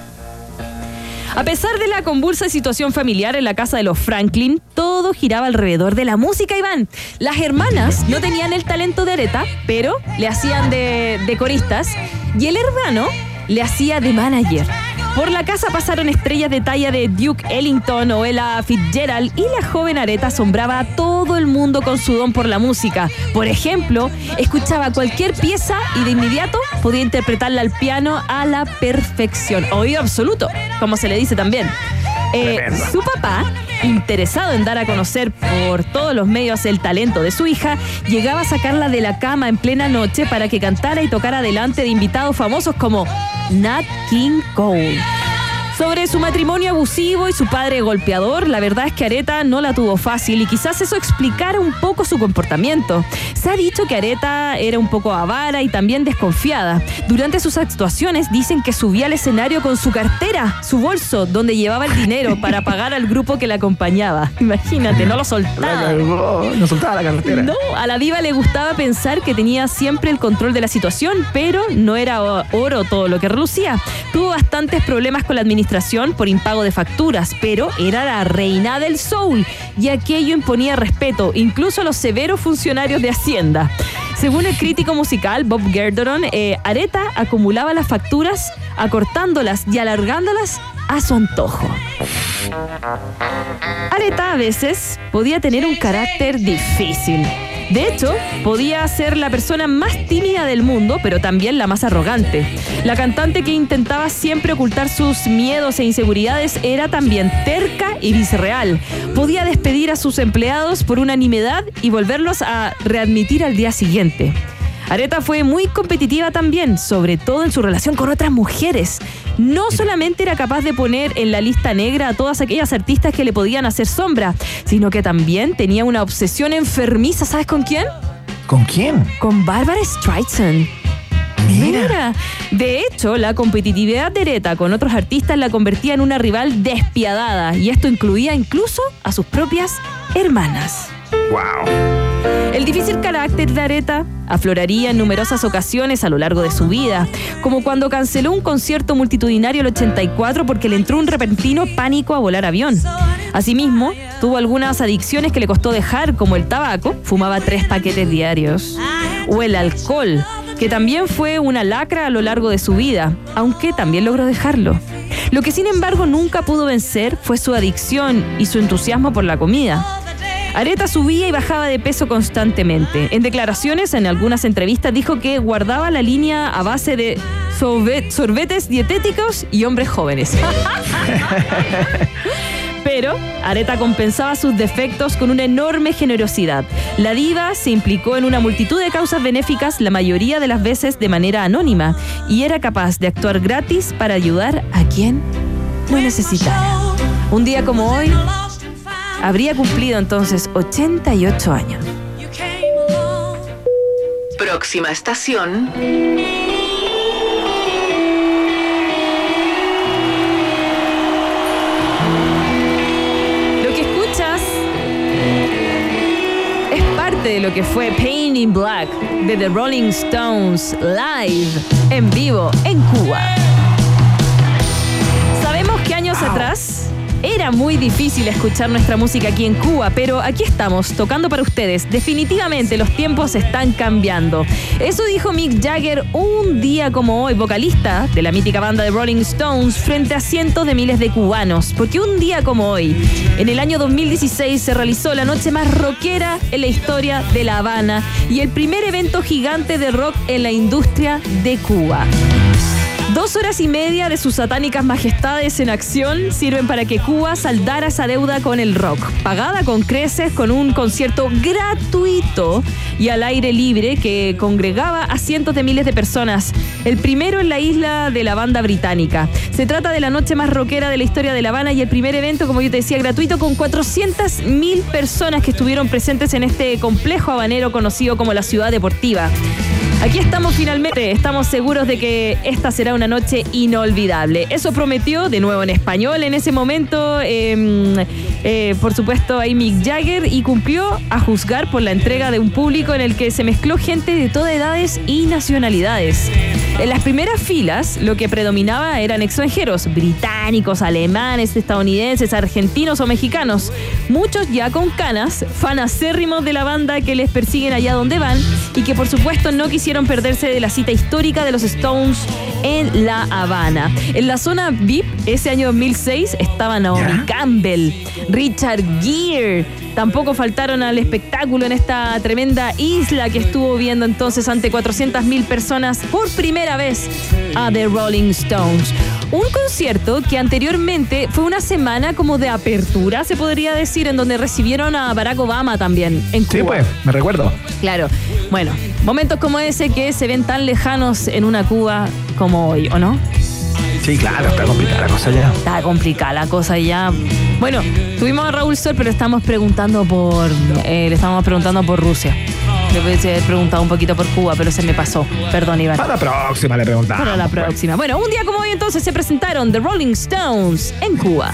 A pesar de la convulsa situación familiar en la casa de los Franklin, todo giraba alrededor de la música, Iván. Las hermanas no tenían el talento de Aretha, pero le hacían de, de coristas, y el hermano le hacía de manager. Por la casa pasaron estrellas de talla de Duke Ellington o Ella Fitzgerald y la joven Aretha asombraba a todo el mundo con su don por la música. Por ejemplo, escuchaba cualquier pieza y de inmediato podía interpretarla al piano a la perfección. Oído absoluto, como se le dice también. Eh, su papá, interesado en dar a conocer por todos los medios el talento de su hija, llegaba a sacarla de la cama en plena noche para que cantara y tocara delante de invitados famosos como Nat King Cole. Sobre su matrimonio abusivo y su padre golpeador, la verdad es que Aretha no la tuvo fácil y quizás eso explicara un poco su comportamiento. Se ha dicho que Aretha era un poco avara y también desconfiada. Durante sus actuaciones dicen que subía al escenario con su cartera, su bolso, donde llevaba el dinero para pagar al grupo que la acompañaba. Imagínate, no lo soltaba. No soltaba la cartera. No, a la diva le gustaba pensar que tenía siempre el control de la situación, pero no era oro todo lo que relucía. Tuvo bastantes problemas con la administración por impago de facturas, pero era la reina del soul y aquello imponía respeto, incluso a los severos funcionarios de Hacienda. Según el crítico musical Bob Geldof, eh, Aretha acumulaba las facturas acortándolas y alargándolas a su antojo. Aretha a veces podía tener un carácter difícil. De hecho, podía ser la persona más tímida del mundo, pero también la más arrogante. La cantante, que intentaba siempre ocultar sus miedos e inseguridades, era también terca y visceral. Podía despedir a sus empleados por una nimiedad y volverlos a readmitir al día siguiente. Aretha fue muy competitiva también, sobre todo en su relación con otras mujeres. No solamente era capaz de poner en la lista negra a todas aquellas artistas que le podían hacer sombra, sino que también tenía una obsesión enfermiza. ¿Sabes con quién? ¿Con quién? Con Barbara Streisand. Mira. Mira. De hecho, la competitividad de Aretha con otros artistas la convertía en una rival despiadada, y esto incluía incluso a sus propias hermanas. ¡Wow! El difícil carácter de Aretha afloraría en numerosas ocasiones a lo largo de su vida, como cuando canceló un concierto multitudinario el ochenta y cuatro porque le entró un repentino pánico a volar avión. Asimismo, tuvo algunas adicciones que le costó dejar, como el tabaco, fumaba tres paquetes diarios, o el alcohol, que también fue una lacra a lo largo de su vida, aunque también logró dejarlo. Lo que sin embargo nunca pudo vencer fue su adicción y su entusiasmo por la comida. Aretha subía y bajaba de peso constantemente. En declaraciones, en algunas entrevistas, dijo que guardaba la línea a base de sorbet- sorbetes dietéticos y hombres jóvenes. Pero Aretha compensaba sus defectos con una enorme generosidad. La diva se implicó en una multitud de causas benéficas, la mayoría de las veces de manera anónima, y era capaz de actuar gratis para ayudar a quien lo necesitara. Un día como hoy, habría cumplido entonces ochenta y ocho años. Próxima estación. Lo que escuchas es parte de lo que fue Paint in Black de The Rolling Stones, live, en vivo, en Cuba. Sabemos que años wow. atrás era muy difícil escuchar nuestra música aquí en Cuba, pero aquí estamos, tocando para ustedes. Definitivamente los tiempos están cambiando. Eso dijo Mick Jagger un día como hoy, vocalista de la mítica banda de Rolling Stones, frente a cientos de miles de cubanos. Porque un día como hoy, en el año dos mil dieciséis, se realizó la noche más rockera en la historia de La Habana y el primer evento gigante de rock en la industria de Cuba. Dos horas y media de sus satánicas majestades en acción sirven para que Cuba saldara esa deuda con el rock, pagada con creces, con un concierto gratuito y al aire libre que congregaba a cientos de miles de personas. El primero en la isla de la banda británica. Se trata de la noche más rockera de la historia de La Habana y el primer evento, como yo te decía, gratuito, con cuatrocientas mil personas que estuvieron presentes en este complejo habanero conocido como la Ciudad Deportiva. Aquí estamos finalmente, estamos seguros de que esta será una noche inolvidable. Eso prometió, de nuevo en español, en ese momento, eh, eh, por supuesto, ahí Mick Jagger, y cumplió, a juzgar por la entrega de un público en el que se mezcló gente de todas edades y nacionalidades. En las primeras filas, lo que predominaba eran extranjeros, británicos, alemanes, estadounidenses, argentinos o mexicanos. Muchos ya con canas, fan acérrimos de la banda que les persiguen allá donde van y que por supuesto no quisieron perderse de la cita histórica de los Stones en La Habana. En la zona V I P, ese año dos mil seis, estaba Naomi Campbell, Richard Gere. Tampoco faltaron al espectáculo en esta tremenda isla que estuvo viendo entonces ante cuatrocientas mil personas por primera vez a The Rolling Stones. Un concierto que anteriormente fue una semana como de apertura, se podría decir, en donde recibieron a Barack Obama también en Cuba. Sí, pues, me recuerdo. Claro. Bueno, momentos como ese que se ven tan lejanos en una Cuba como hoy, ¿o no? Sí, claro, está complicada la cosa ya. Está complicada la cosa ya. Bueno, tuvimos a Raúl Sol, pero estamos preguntando por... Eh, le estamos preguntando por Rusia. Le pudiese haber preguntado un poquito por Cuba, pero se me pasó. Perdón, Iván. Para la próxima le preguntamos. Para la próxima. Bueno, un día como hoy entonces se presentaron The Rolling Stones en Cuba.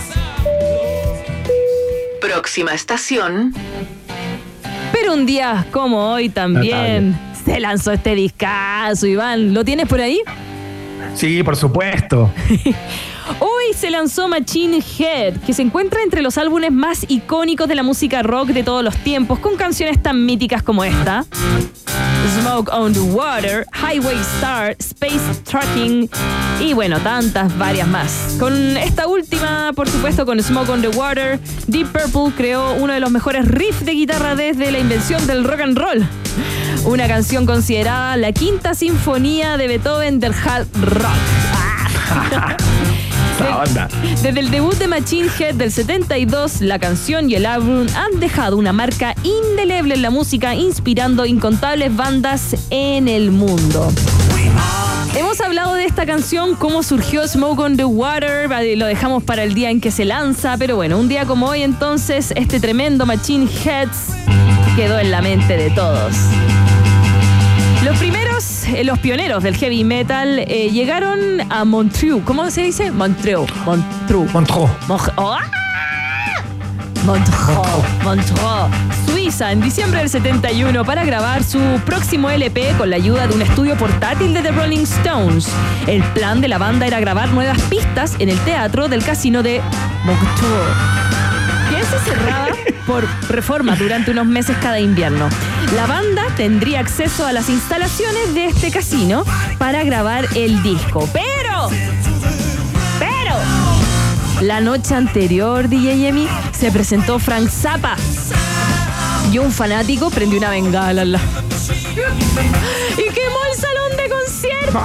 Próxima estación. Pero un día como hoy también se lanzó este discazo, Iván. ¿Lo tienes por ahí? Sí, por supuesto. Hoy hoy se lanzó Machine Head, que se encuentra entre los álbumes más icónicos de la música rock de todos los tiempos, con canciones tan míticas como esta: Smoke on the Water, Highway Star, Space Trucking y bueno, tantas varias más. Con esta última, por supuesto, con Smoke on the Water, Deep Purple creó uno de los mejores riffs de guitarra desde la invención del rock and roll. Una canción considerada la quinta sinfonía de Beethoven del hard rock. De, desde el debut de Machine Head del setenta y dos, la canción y el álbum han dejado una marca indeleble en la música, inspirando incontables bandas en el mundo. Hemos hablado de esta canción, cómo surgió Smoke on the Water, lo dejamos para el día en que se lanza, pero bueno, un día como hoy entonces, este tremendo Machine Heads quedó en la mente de todos. Los primeros, eh, los pioneros del heavy metal eh, llegaron a Montreux. ¿Cómo se dice? Montreux. Montreux. Montreux. Montreux. Oh, ¡ah! Montreux. Montreux. Suiza, en diciembre del setenta y uno, para grabar su próximo L P con la ayuda de un estudio portátil de The Rolling Stones. El plan de la banda era grabar nuevas pistas en el teatro del casino de Montreux, que se cerraba por reforma durante unos meses cada invierno. La banda tendría acceso a las instalaciones de este casino para grabar el disco. Pero, pero, la noche anterior, D J Emi, se presentó Frank Zappa y un fanático prendió una bengala al lado y quemó el salón de concierto.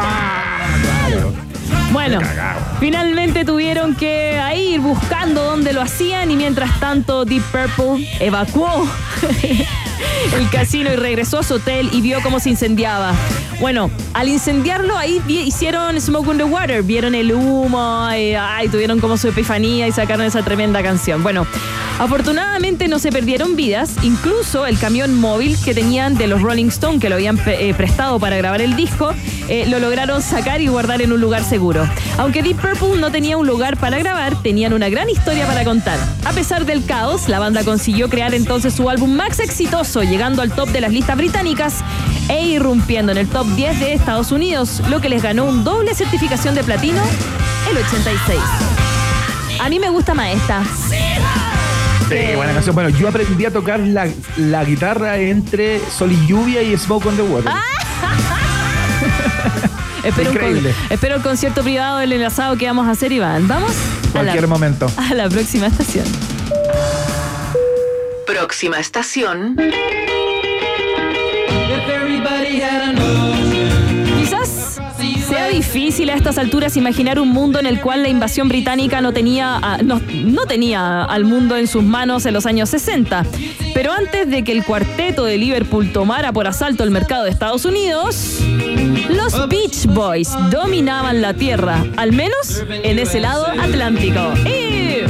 Bueno, finalmente tuvieron que ir buscando dónde lo hacían y mientras tanto Deep Purple evacuó el casino y regresó a su hotel y vio cómo se incendiaba. Bueno, al incendiarlo ahí vi- hicieron Smoke on the Water, vieron el humo y ay, tuvieron como su epifanía y sacaron esa tremenda canción. Bueno, afortunadamente no se perdieron vidas, incluso el camión móvil que tenían de los Rolling Stones, que lo habían pre- eh, prestado para grabar el disco, eh, lo lograron sacar y guardar en un lugar seguro. Aunque Deep Purple no tenía un lugar para grabar, tenían una gran historia para contar. A pesar del caos, la banda consiguió crear entonces su álbum más exitoso, llegando al top de las listas británicas e irrumpiendo en el top diez de Estados Unidos, lo que les ganó un doble certificación de platino el ochenta y seis. A mí me gusta más esta. Sí, buena canción. Bueno, yo aprendí a tocar la, la guitarra entre Sol y Lluvia y Smoke on the Water. Espero, Increíble. Un con, espero el concierto privado del enlazado que vamos a hacer, Iván. Vamos Cualquier a la, momento. A la próxima estación. Próxima estación. Quizás sea difícil a estas alturas imaginar un mundo en el cual la invasión británica no tenía, a, no, no tenía al mundo en sus manos en los años sesenta. Pero antes de que el cuarteto de Liverpool tomara por asalto el mercado de Estados Unidos, los Beach Boys dominaban la tierra, al menos en ese lado atlántico. Y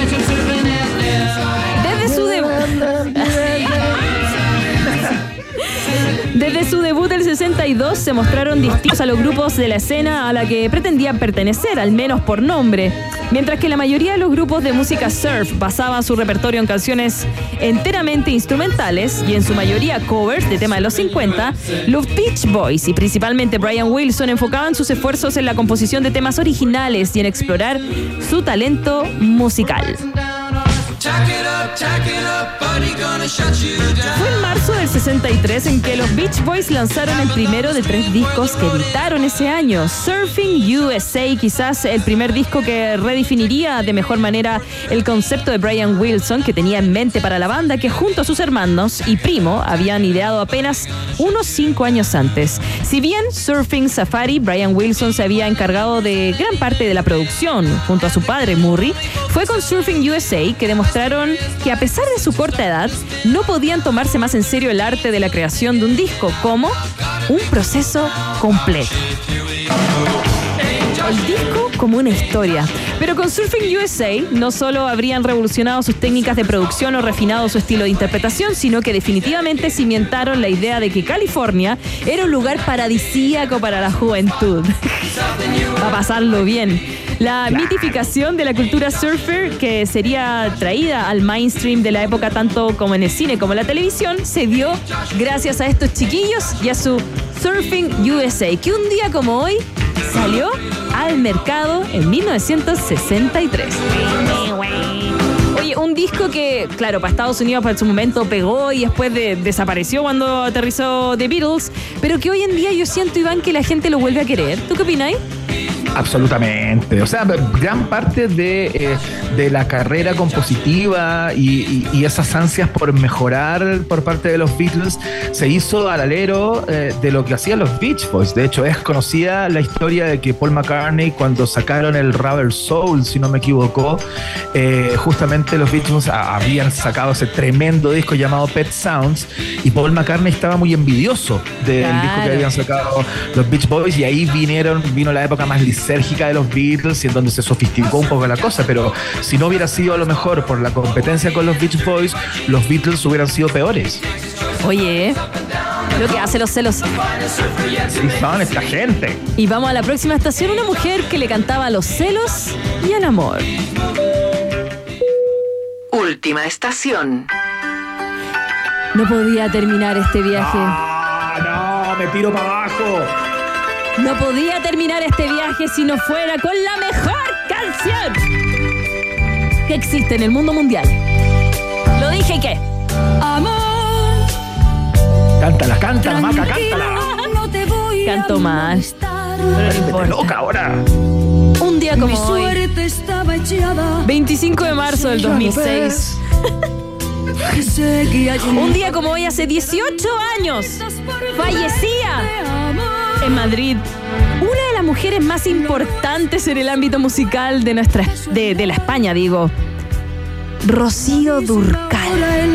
desde su debut... Desde su debut del sesenta y dos se mostraron distintos a los grupos de la escena a la que pretendían pertenecer, al menos por nombre. Mientras que la mayoría de los grupos de música surf basaban su repertorio en canciones enteramente instrumentales y en su mayoría covers de temas de los cincuenta, los Beach Boys y principalmente Brian Wilson enfocaban sus esfuerzos en la composición de temas originales y en explorar su talento musical. Fue en marzo del sesenta y tres en que los Beach Boys lanzaron el primero de tres discos que editaron ese año. Surfing U S A, quizás el primer disco que redefiniría de mejor manera el concepto de Brian Wilson que tenía en mente para la banda, que junto a sus hermanos y primo habían ideado apenas unos cinco años antes. Si bien Surfing Safari, Brian Wilson se había encargado de gran parte de la producción junto a su padre Murray, fue con Surfing U S A que demostraron que a pesar de su corta edad, no podían tomarse más en serio el arte de la creación de un disco como un proceso completo. El disco como una historia. Pero con Surfing U S A no solo habrían revolucionado sus técnicas de producción o refinado su estilo de interpretación, sino que definitivamente cimentaron la idea de que California era un lugar paradisíaco para la juventud. Va a pasarlo bien. La mitificación de la cultura surfer, que sería traída al mainstream de la época tanto como en el cine como en la televisión, se dio gracias a estos chiquillos y a su Surfing U S A, que un día como hoy salió al mercado en mil novecientos sesenta y tres. Oye, un disco que, claro, para Estados Unidos para su momento pegó y después de, desapareció cuando aterrizó The Beatles, pero que hoy en día yo siento, Iván, que la gente lo vuelve a querer. ¿Tú qué opináis? Absolutamente. O sea, gran parte de, eh, de la carrera compositiva y, y, y esas ansias por mejorar por parte de los Beatles se hizo al alero eh, de lo que hacían los Beach Boys. De hecho, es conocida la historia de que Paul McCartney, cuando sacaron el Rubber Soul, si no me equivoco, eh, justamente los Beach Boys habían sacado ese tremendo disco llamado Pet Sounds y Paul McCartney estaba muy envidioso del Claro. disco que habían sacado los Beach Boys y ahí vinieron, vino la época más lisérgica de los Beatles y en donde se sofisticó un poco la cosa, pero si no hubiera sido a lo mejor por la competencia con los Beach Boys, los Beatles hubieran sido peores. Oye, lo que hace los celos. Sí, son esta gente. Y vamos a la próxima estación, una mujer que le cantaba a los celos y al amor. Última estación. No podía terminar este viaje. Ah, no, me tiro para abajo. No podía terminar este viaje si no fuera con la mejor canción que existe en el mundo mundial. Lo dije que. Amor. Cántala, cántala, Maca, cántala. Canto mal. Pero no importa. Loca ahora. Un día como hoy, veinticinco de marzo del dos mil seis. Un día como hoy, hace dieciocho años, fallecía en Madrid una de las mujeres más importantes en el ámbito musical de nuestra de, de la España, digo, Rocío Dúrcal.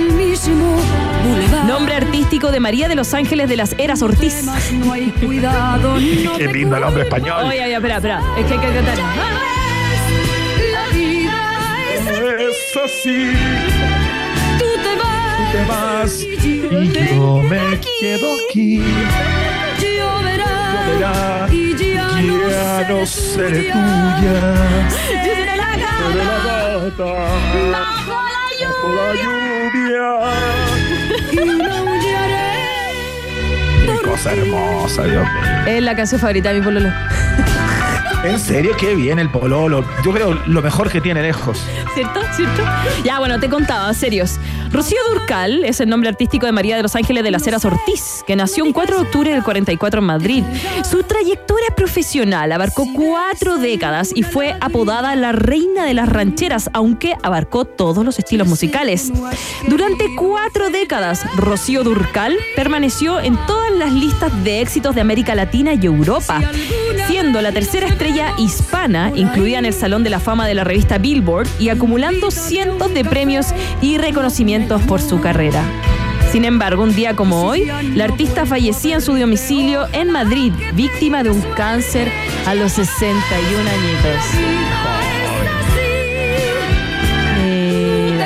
Nombre artístico de María de los Ángeles de las Heras Ortiz. Qué lindo el hombre español. Oye, oye, espera, espera, es que hay que cantar. Es así. Tú te vas y yo me quedo aquí. Lloverá y ya no seré tuya. Yo seré la gata bajo la lluvia. Qué cosa hermosa, Dios mío. Es la canción favorita de mi pololo. En serio, qué bien el pololo. Yo creo lo mejor que tiene lejos. ¿Cierto? ¿Cierto? Ya, bueno, te contaba, serios. Rocío Dúrcal es el nombre artístico de María de los Ángeles de las Heras Ortiz, que nació un cuatro de octubre del cuarenta y cuatro en Madrid. Su trayectoria profesional abarcó cuatro décadas y fue apodada la reina de las rancheras, aunque abarcó todos los estilos musicales. Durante cuatro décadas, Rocío Dúrcal permaneció en todas las listas de éxitos de América Latina y Europa, siendo la tercera estrella hispana incluida en el Salón de la Fama de la revista Billboard y acumulando cientos de premios y reconocimientos por su carrera. Sin embargo, un día como hoy, la artista fallecía en su domicilio en Madrid, víctima de un cáncer a los sesenta y un añitos. Mira.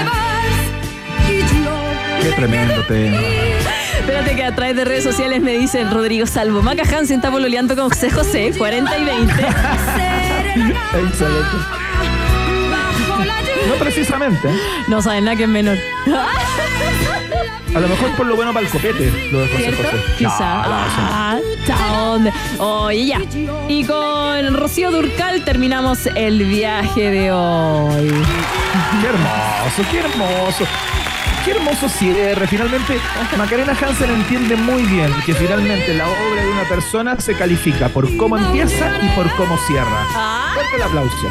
Qué tremendo tema. Espérate que a través de redes sociales me dicen Rodrigo Salvo, Maca Hansen está pololeando con José José, cuarenta y veinte. Excelente. No precisamente. No saben nada que es menor. A lo mejor por lo bueno para el copete, lo de José ¿Cierto? José. Quizá. No, no, eso no. Ah, chao. Oye, ya. Y con Rocío Dúrcal terminamos el viaje de hoy. Qué hermoso, qué hermoso. Qué hermoso cierre. Finalmente, Macarena Hansen entiende muy bien que finalmente la obra de una persona se califica por cómo empieza y por cómo cierra. Ah. Fuerte el aplauso.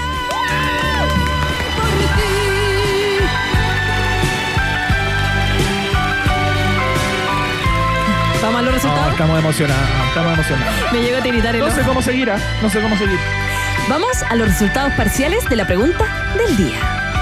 Vamos a los resultados. No, estamos emocionados, estamos emocionados. Me llegó a tiritar el No sé ojo. cómo seguir, ¿eh? No sé cómo seguir. Vamos a los resultados parciales de la pregunta del día.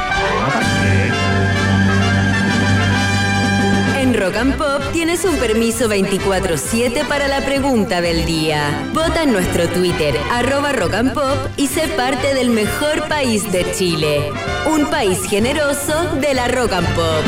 En Rock and Pop tienes un permiso veinticuatro siete para la pregunta del día. Vota en nuestro Twitter, arroba Rock and Pop, y sé parte del mejor país de Chile. Un país generoso de la Rock and Pop.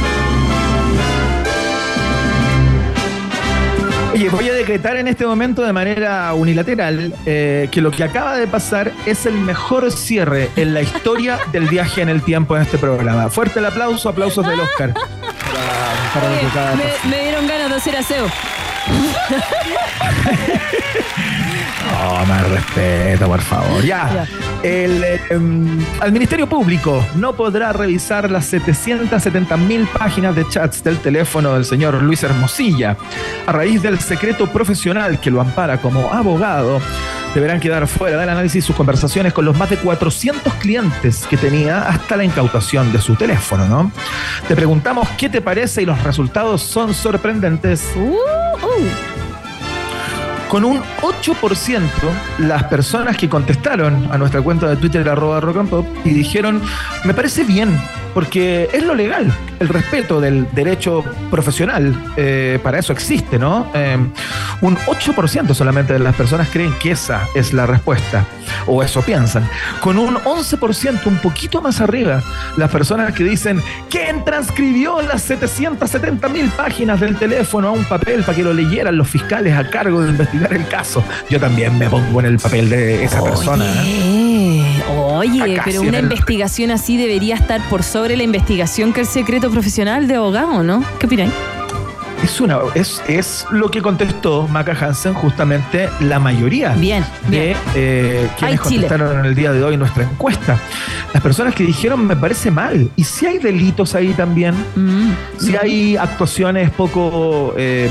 Oye, voy a decretar en este momento de manera unilateral eh, que lo que acaba de pasar es el mejor cierre en la historia del viaje en el tiempo en este programa. Fuerte el aplauso, aplausos del Oscar. Para, para lo que acaba de pasar. Me, me dieron ganas de hacer aseo. Oh, más respeto, por favor. Ya. El, eh, al Ministerio Público no podrá revisar las setecientas setenta mil páginas de chats del teléfono del señor Luis Hermosilla. A raíz del secreto profesional que lo ampara como abogado, deberán quedar fuera del análisis sus conversaciones con los más de cuatrocientos clientes que tenía hasta la incautación de su teléfono, ¿no? Te preguntamos qué te parece y los resultados son sorprendentes. Uh, uh. Con un ocho por ciento las personas que contestaron a nuestra cuenta de Twitter arroba rock and pop y dijeron, me parece bien, porque es lo legal, el respeto del derecho profesional, eh, para eso existe, ¿no? Eh, un ocho por ciento solamente de las personas creen que esa es la respuesta, o eso piensan. Con un once por ciento, un poquito más arriba, las personas que dicen, ¿quién transcribió las setecientas setenta mil páginas del teléfono a un papel para que lo leyeran los fiscales a cargo de investigar el caso? Yo también me pongo en el papel de esa Oye. persona, ¿eh? Oye, Acá, pero sí, una en el- investigación así debería estar por sobre la investigación que el secreto profesional de abogado, ¿no? ¿Qué opináis? Es, una, es, es lo que contestó Maca Hansen, justamente la mayoría bien, de bien. eh, quienes Ay, Chile. contestaron en el día de hoy nuestra encuesta. Las personas que dijeron me parece mal. ¿Y si hay delitos ahí también? Mm. Si hay actuaciones poco, eh,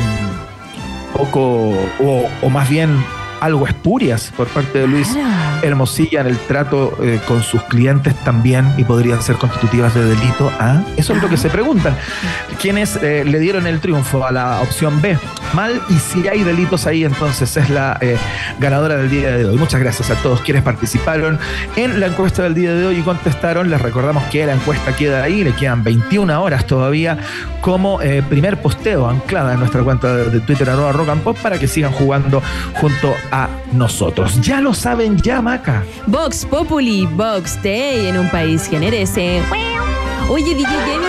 poco o, o más bien algo espurias por parte de Luis Hermosilla en el trato eh, con sus clientes también y podrían ser constitutivas de delito. ¿Ah? Eso es lo que se preguntan. Quienes eh, le dieron el triunfo a la opción B, mal, y si hay delitos ahí, entonces es la eh, ganadora del día de hoy. Muchas gracias a todos quienes participaron en la encuesta del día de hoy y contestaron. Les recordamos que la encuesta queda ahí, le quedan veintiuna horas todavía como eh, primer posteo anclada en nuestra cuenta de, de Twitter arroba rock and pop para que sigan jugando junto a nosotros. Ya lo saben ya, Maca. Vox Populi, Vox Day en un país generese. Oye, D J Jamie.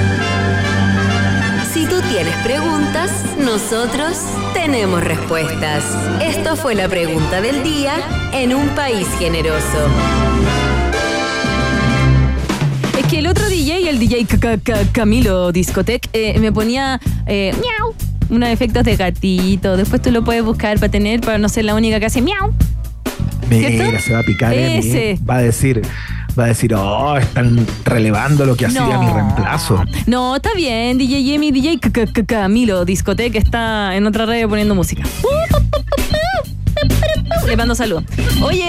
Si tú tienes preguntas, nosotros tenemos respuestas. Esto fue la pregunta del día en un país generoso. Es que el otro D J, el D J Camilo Discotec, eh, me ponía eh, miau, unos efectos de gatito. Después tú lo puedes buscar para tener, para no ser la única que hace miau. Mira, ¿Cierto? se va a picar. Ese. eh, Va a decir, va a decir, oh, están relevando lo que hacía No. mi reemplazo. No, está bien, D J Jamie, D J Camilo Discotec está en otra radio poniendo música. Le mando saludos. Oye.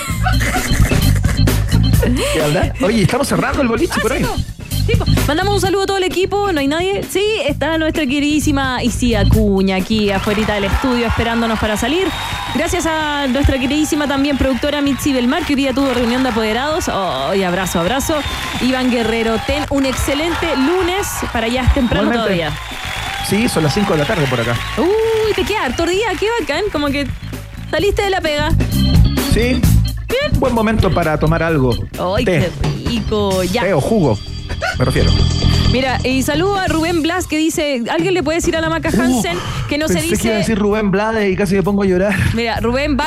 ¿Qué habla? Oye, estamos cerrando el boliche Ah, por ahí. Tipo, mandamos un saludo a todo el equipo, ¿no hay nadie? Sí, está nuestra queridísima Isi Acuña aquí afuera del estudio esperándonos para salir. Gracias a nuestra queridísima también productora Mitzi Belmar, que hoy día tuvo reunión de apoderados. Oh, y abrazo, abrazo. Iván Guerrero, ten un excelente lunes para allá, es temprano Igualmente. todavía. Sí, son las cinco de la tarde por acá. Uy, te queda harto día, qué bacán, como que saliste de la pega. Sí. Bien. Buen momento para tomar algo. Ay, Té. qué rico. Ya. Té o jugo, me refiero. Mira, y saludo a Rubén Blas que dice, ¿alguien le puede decir a la Maca Hansen que no se Pensé que iba a dice? decir Rubén Blades y casi me pongo a llorar. Mira, Rubén